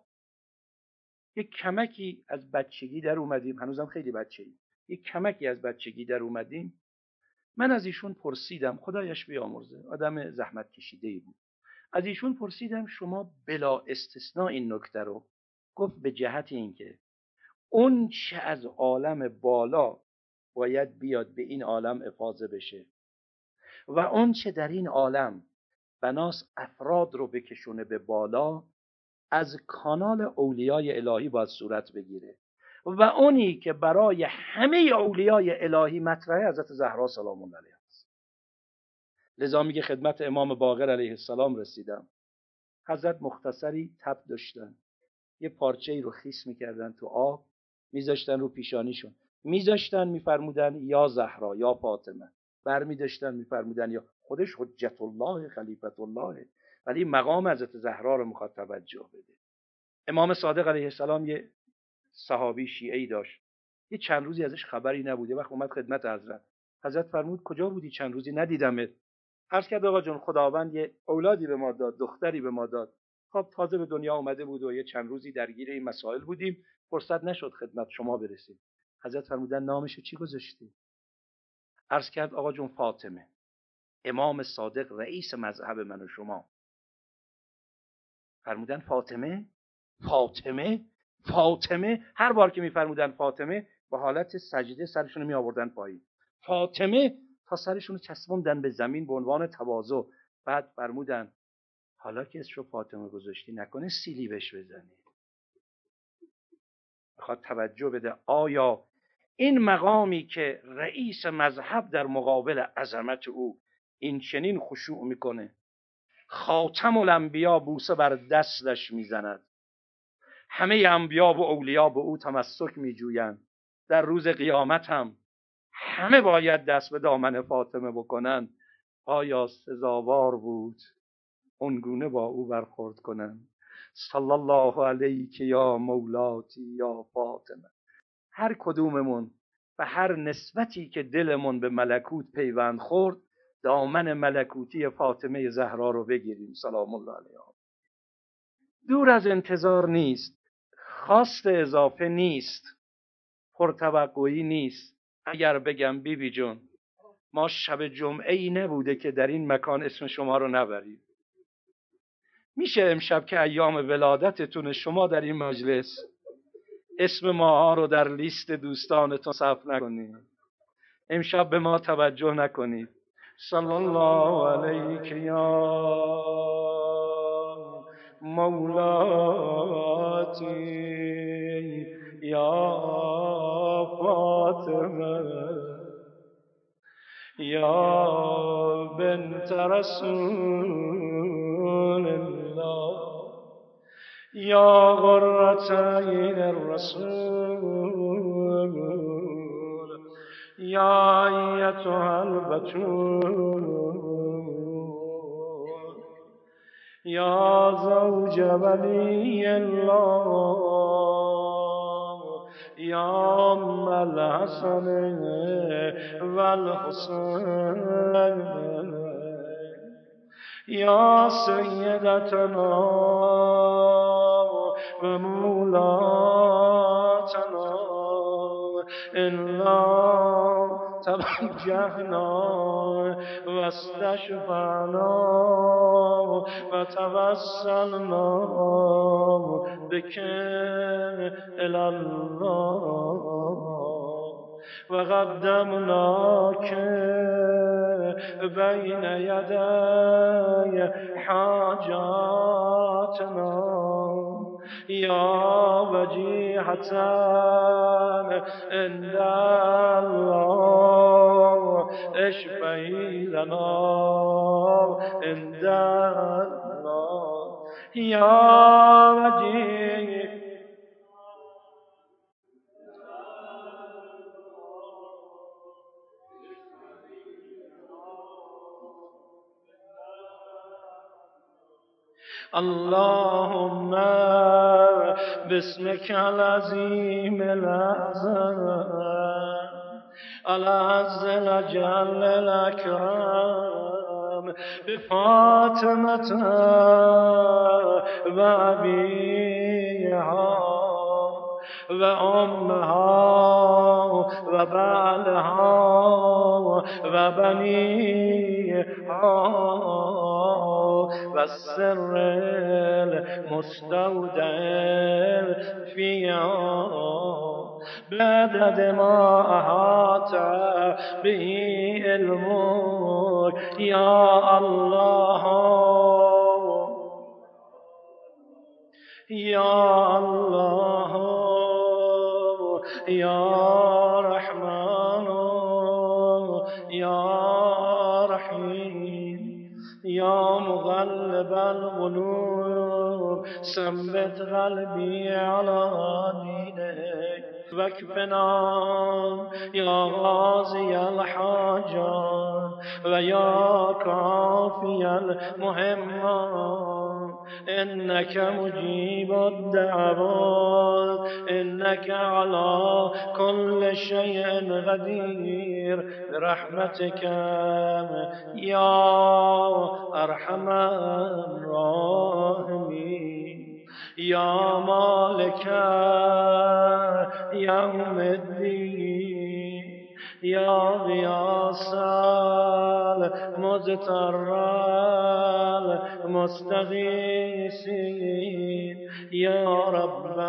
S2: یک کمکی از بچگی در اومدیم، هنوزم خیلی بچه‌ایم، یک کمکی از بچگی در اومدیم. من از ایشون پرسیدم، خدایش بیامرزه، آدم زحمت کشیده‌ای بود. از ایشون پرسیدم شما بلا استثناء این نکته رو گفت به جهت اینکه اون چه از عالم بالا باید بیاد به این عالم افاضه بشه و اون چه در این عالم بناس افراد رو بکشونه به بالا از کانال اولیای الهی باید صورت بگیره و اونی که برای همه اولیای الهی مطرحه حضرت زهرا سلام الله علیها است. لذا میگه خدمت امام باقر علیه السلام رسیدم. حضرت مختصری تب داشتن، یه پارچه‌ای رو خیس میکردن تو آب، میذاشتن رو پیشانیشون، میذاشتن میفرمودن یا زهرا یا فاطمه، برمی‌داشتن میفرمودن یا خودش حجت الله خلیفت الله، ولی مقام حضرت زهرا رو میخواد توجه بده. امام صادق علیه السلام یه صحابی شیعه‌ای داشت، یه چند روزی ازش خبری نبوده. وقت اومد خدمت حضرت فرمود کجا بودی چند روزی ندیدمت؟ عرض کرد آقا جون خداوند یه اولادی به ما داد، دختری به ما داد، خب تازه به دنیا اومده بود و یه چند روزی درگیر این مسائل بودیم، فرصت نشد خدمت شما برسیم. حضرت فرمودن نامشو چی گذاشتی؟ عرض کرد آقا جون فاطمه. امام صادق رئیس مذهب من و شما. فرمودن فاطمه؟ فاطمه؟ فاطمه؟ هر بار که میفرمودن فاطمه با حالت سجده سرشون می آوردن پایین. فاطمه تا سرشون چسبوندن به زمین به عنوان تواضع. بعد فرمودن حالا که اسمشو فاطمه گذاشتی نکنه سیلی بهش بزنی. میخواد توجه بده آیا این مقامی که رئیس مذهب در مقابل عظمت او این چنین خشوع میکنه، خاتم الانبیا بوسه بر دستش میزند، همه انبیا و اولیا به او تمسک میجویند، در روز قیامت هم همه باید دست به دامن فاطمه بکنند، آیا سزاوار بود اونگونه با او برخورد کنند؟ صلی الله علیک یا مولاتی یا فاطمه. هر کدوممون و هر نسبتی که دلمون به ملکوت پیوند خورد دامن ملکوتی فاطمه زهرا رو بگیریم سلام الله علیها. دور از انتظار نیست، خواست اضافه نیست، پرتوقعی نیست. اگر بگم بیبی جون ما شب جمعه ای نبوده که در این مکان اسم شما رو نبریم، میشه امشب که ایام ولادتتون شما در این مجلس اسم ماها رو در لیست دوستانتون ثبت نکنید؟ امشب به ما توجه نکنید؟ صلی الله علیک یا مولاتی یا فاطمه یا بنت رسول الله یا قرة عین الرسول یا ایتها البتول یا زوج ولی الله یا ام الحسن والحسین یا سیدتنا و مولاتنا انا توجهنا و استشفعنا و توسلنا بک الی الله و قدمناک بین یدی حاجاتنا یا وجیهة عند الله اشفعی لنا عند الله یا وجیه اللهم باسمك العظيم الأعظم العز الأجل الأكرم بفاطمة وأبيها و امها و بعلها و بنیها و السر المستودع فيها بعدد ما أحاط به علمك يا الله يا الله يا رحمن يا رحيم يا مغلب القلوب ثبت قلبي على دينك واكفنا يا غازي الحاجات ويا كافي المهمات إنك مجيب الدعوات إنك على كل شيء قدير برحمتك يا أرحم الراحمين يا مالك يوم الدين يا غياث المضطر المستغيثين يا رب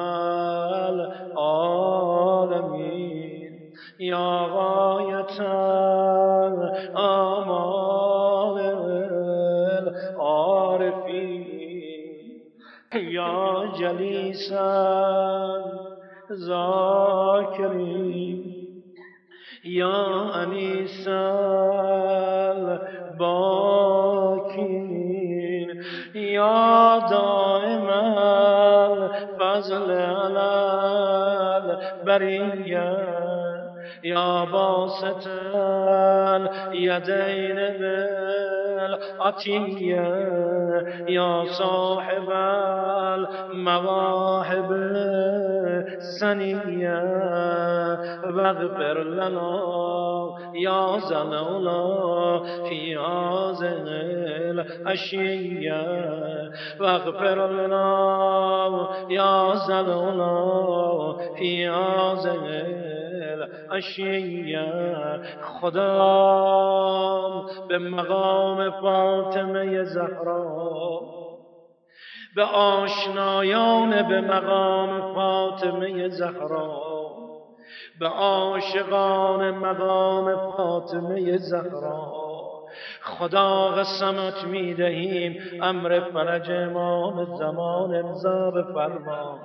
S2: العالمين يا غاية آمال العارفين يا جليس الذاكرين يا أنيس الباكين يا دائم الفضل على البرية يا باسط اليدين بالعطية يا صاحب المواهب السنية واغفر لنا يا ذا العلا في هذه العشية واغفر لنا يا ذا العلا في هذه العشیه خدا به مقام فاطمه زهرا به آشنایان به مقام فاطمه زهرا به عاشقان مقام فاطمه زهرا خدا قسمت میدهیم امر فرج امام زمان امضا بفرما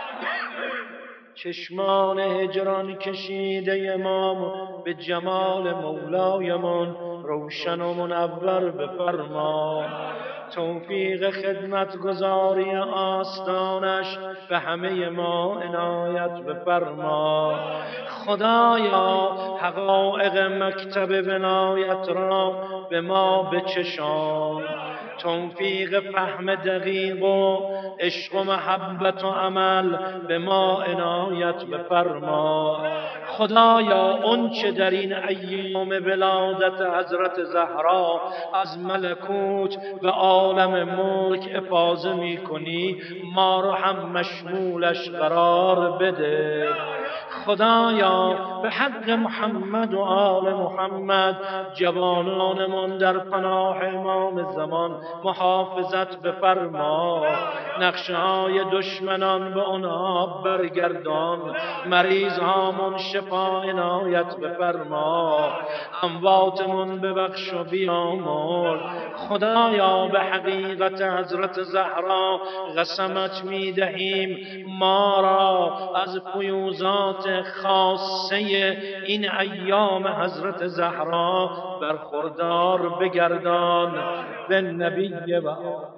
S2: چشمان هجران کشیده امام به جمال مولایمان روشن و منور بفرما توفیق خدمت گزاری آستانش به همه ما عنایت بفرما خدایا حقایق مکتب ولایت را به ما بچشان توفیق فهم دقیق و عشق و محبت و عمل به ما عنایت بفرما خدایا اونچه در این ایام ولادت حضرت زهرا از ملکوت و عالم ملک افاضه می کنی ما رو هم مشمولش قرار بده خدایا به حق محمد و آل محمد جوانانمان در پناه امام زمان محافظت بفرما نقشه‌های دشمنان به آنها برگردان مریض هامون شفا عنایت بفرما امواتمون ببخش و بیامرز خدایا به حقیقت حضرت زهرا قسمت میدهیم ما را از فیوزات خاصه این ایام حضرت زهرا برخوردار بگردان به نبی و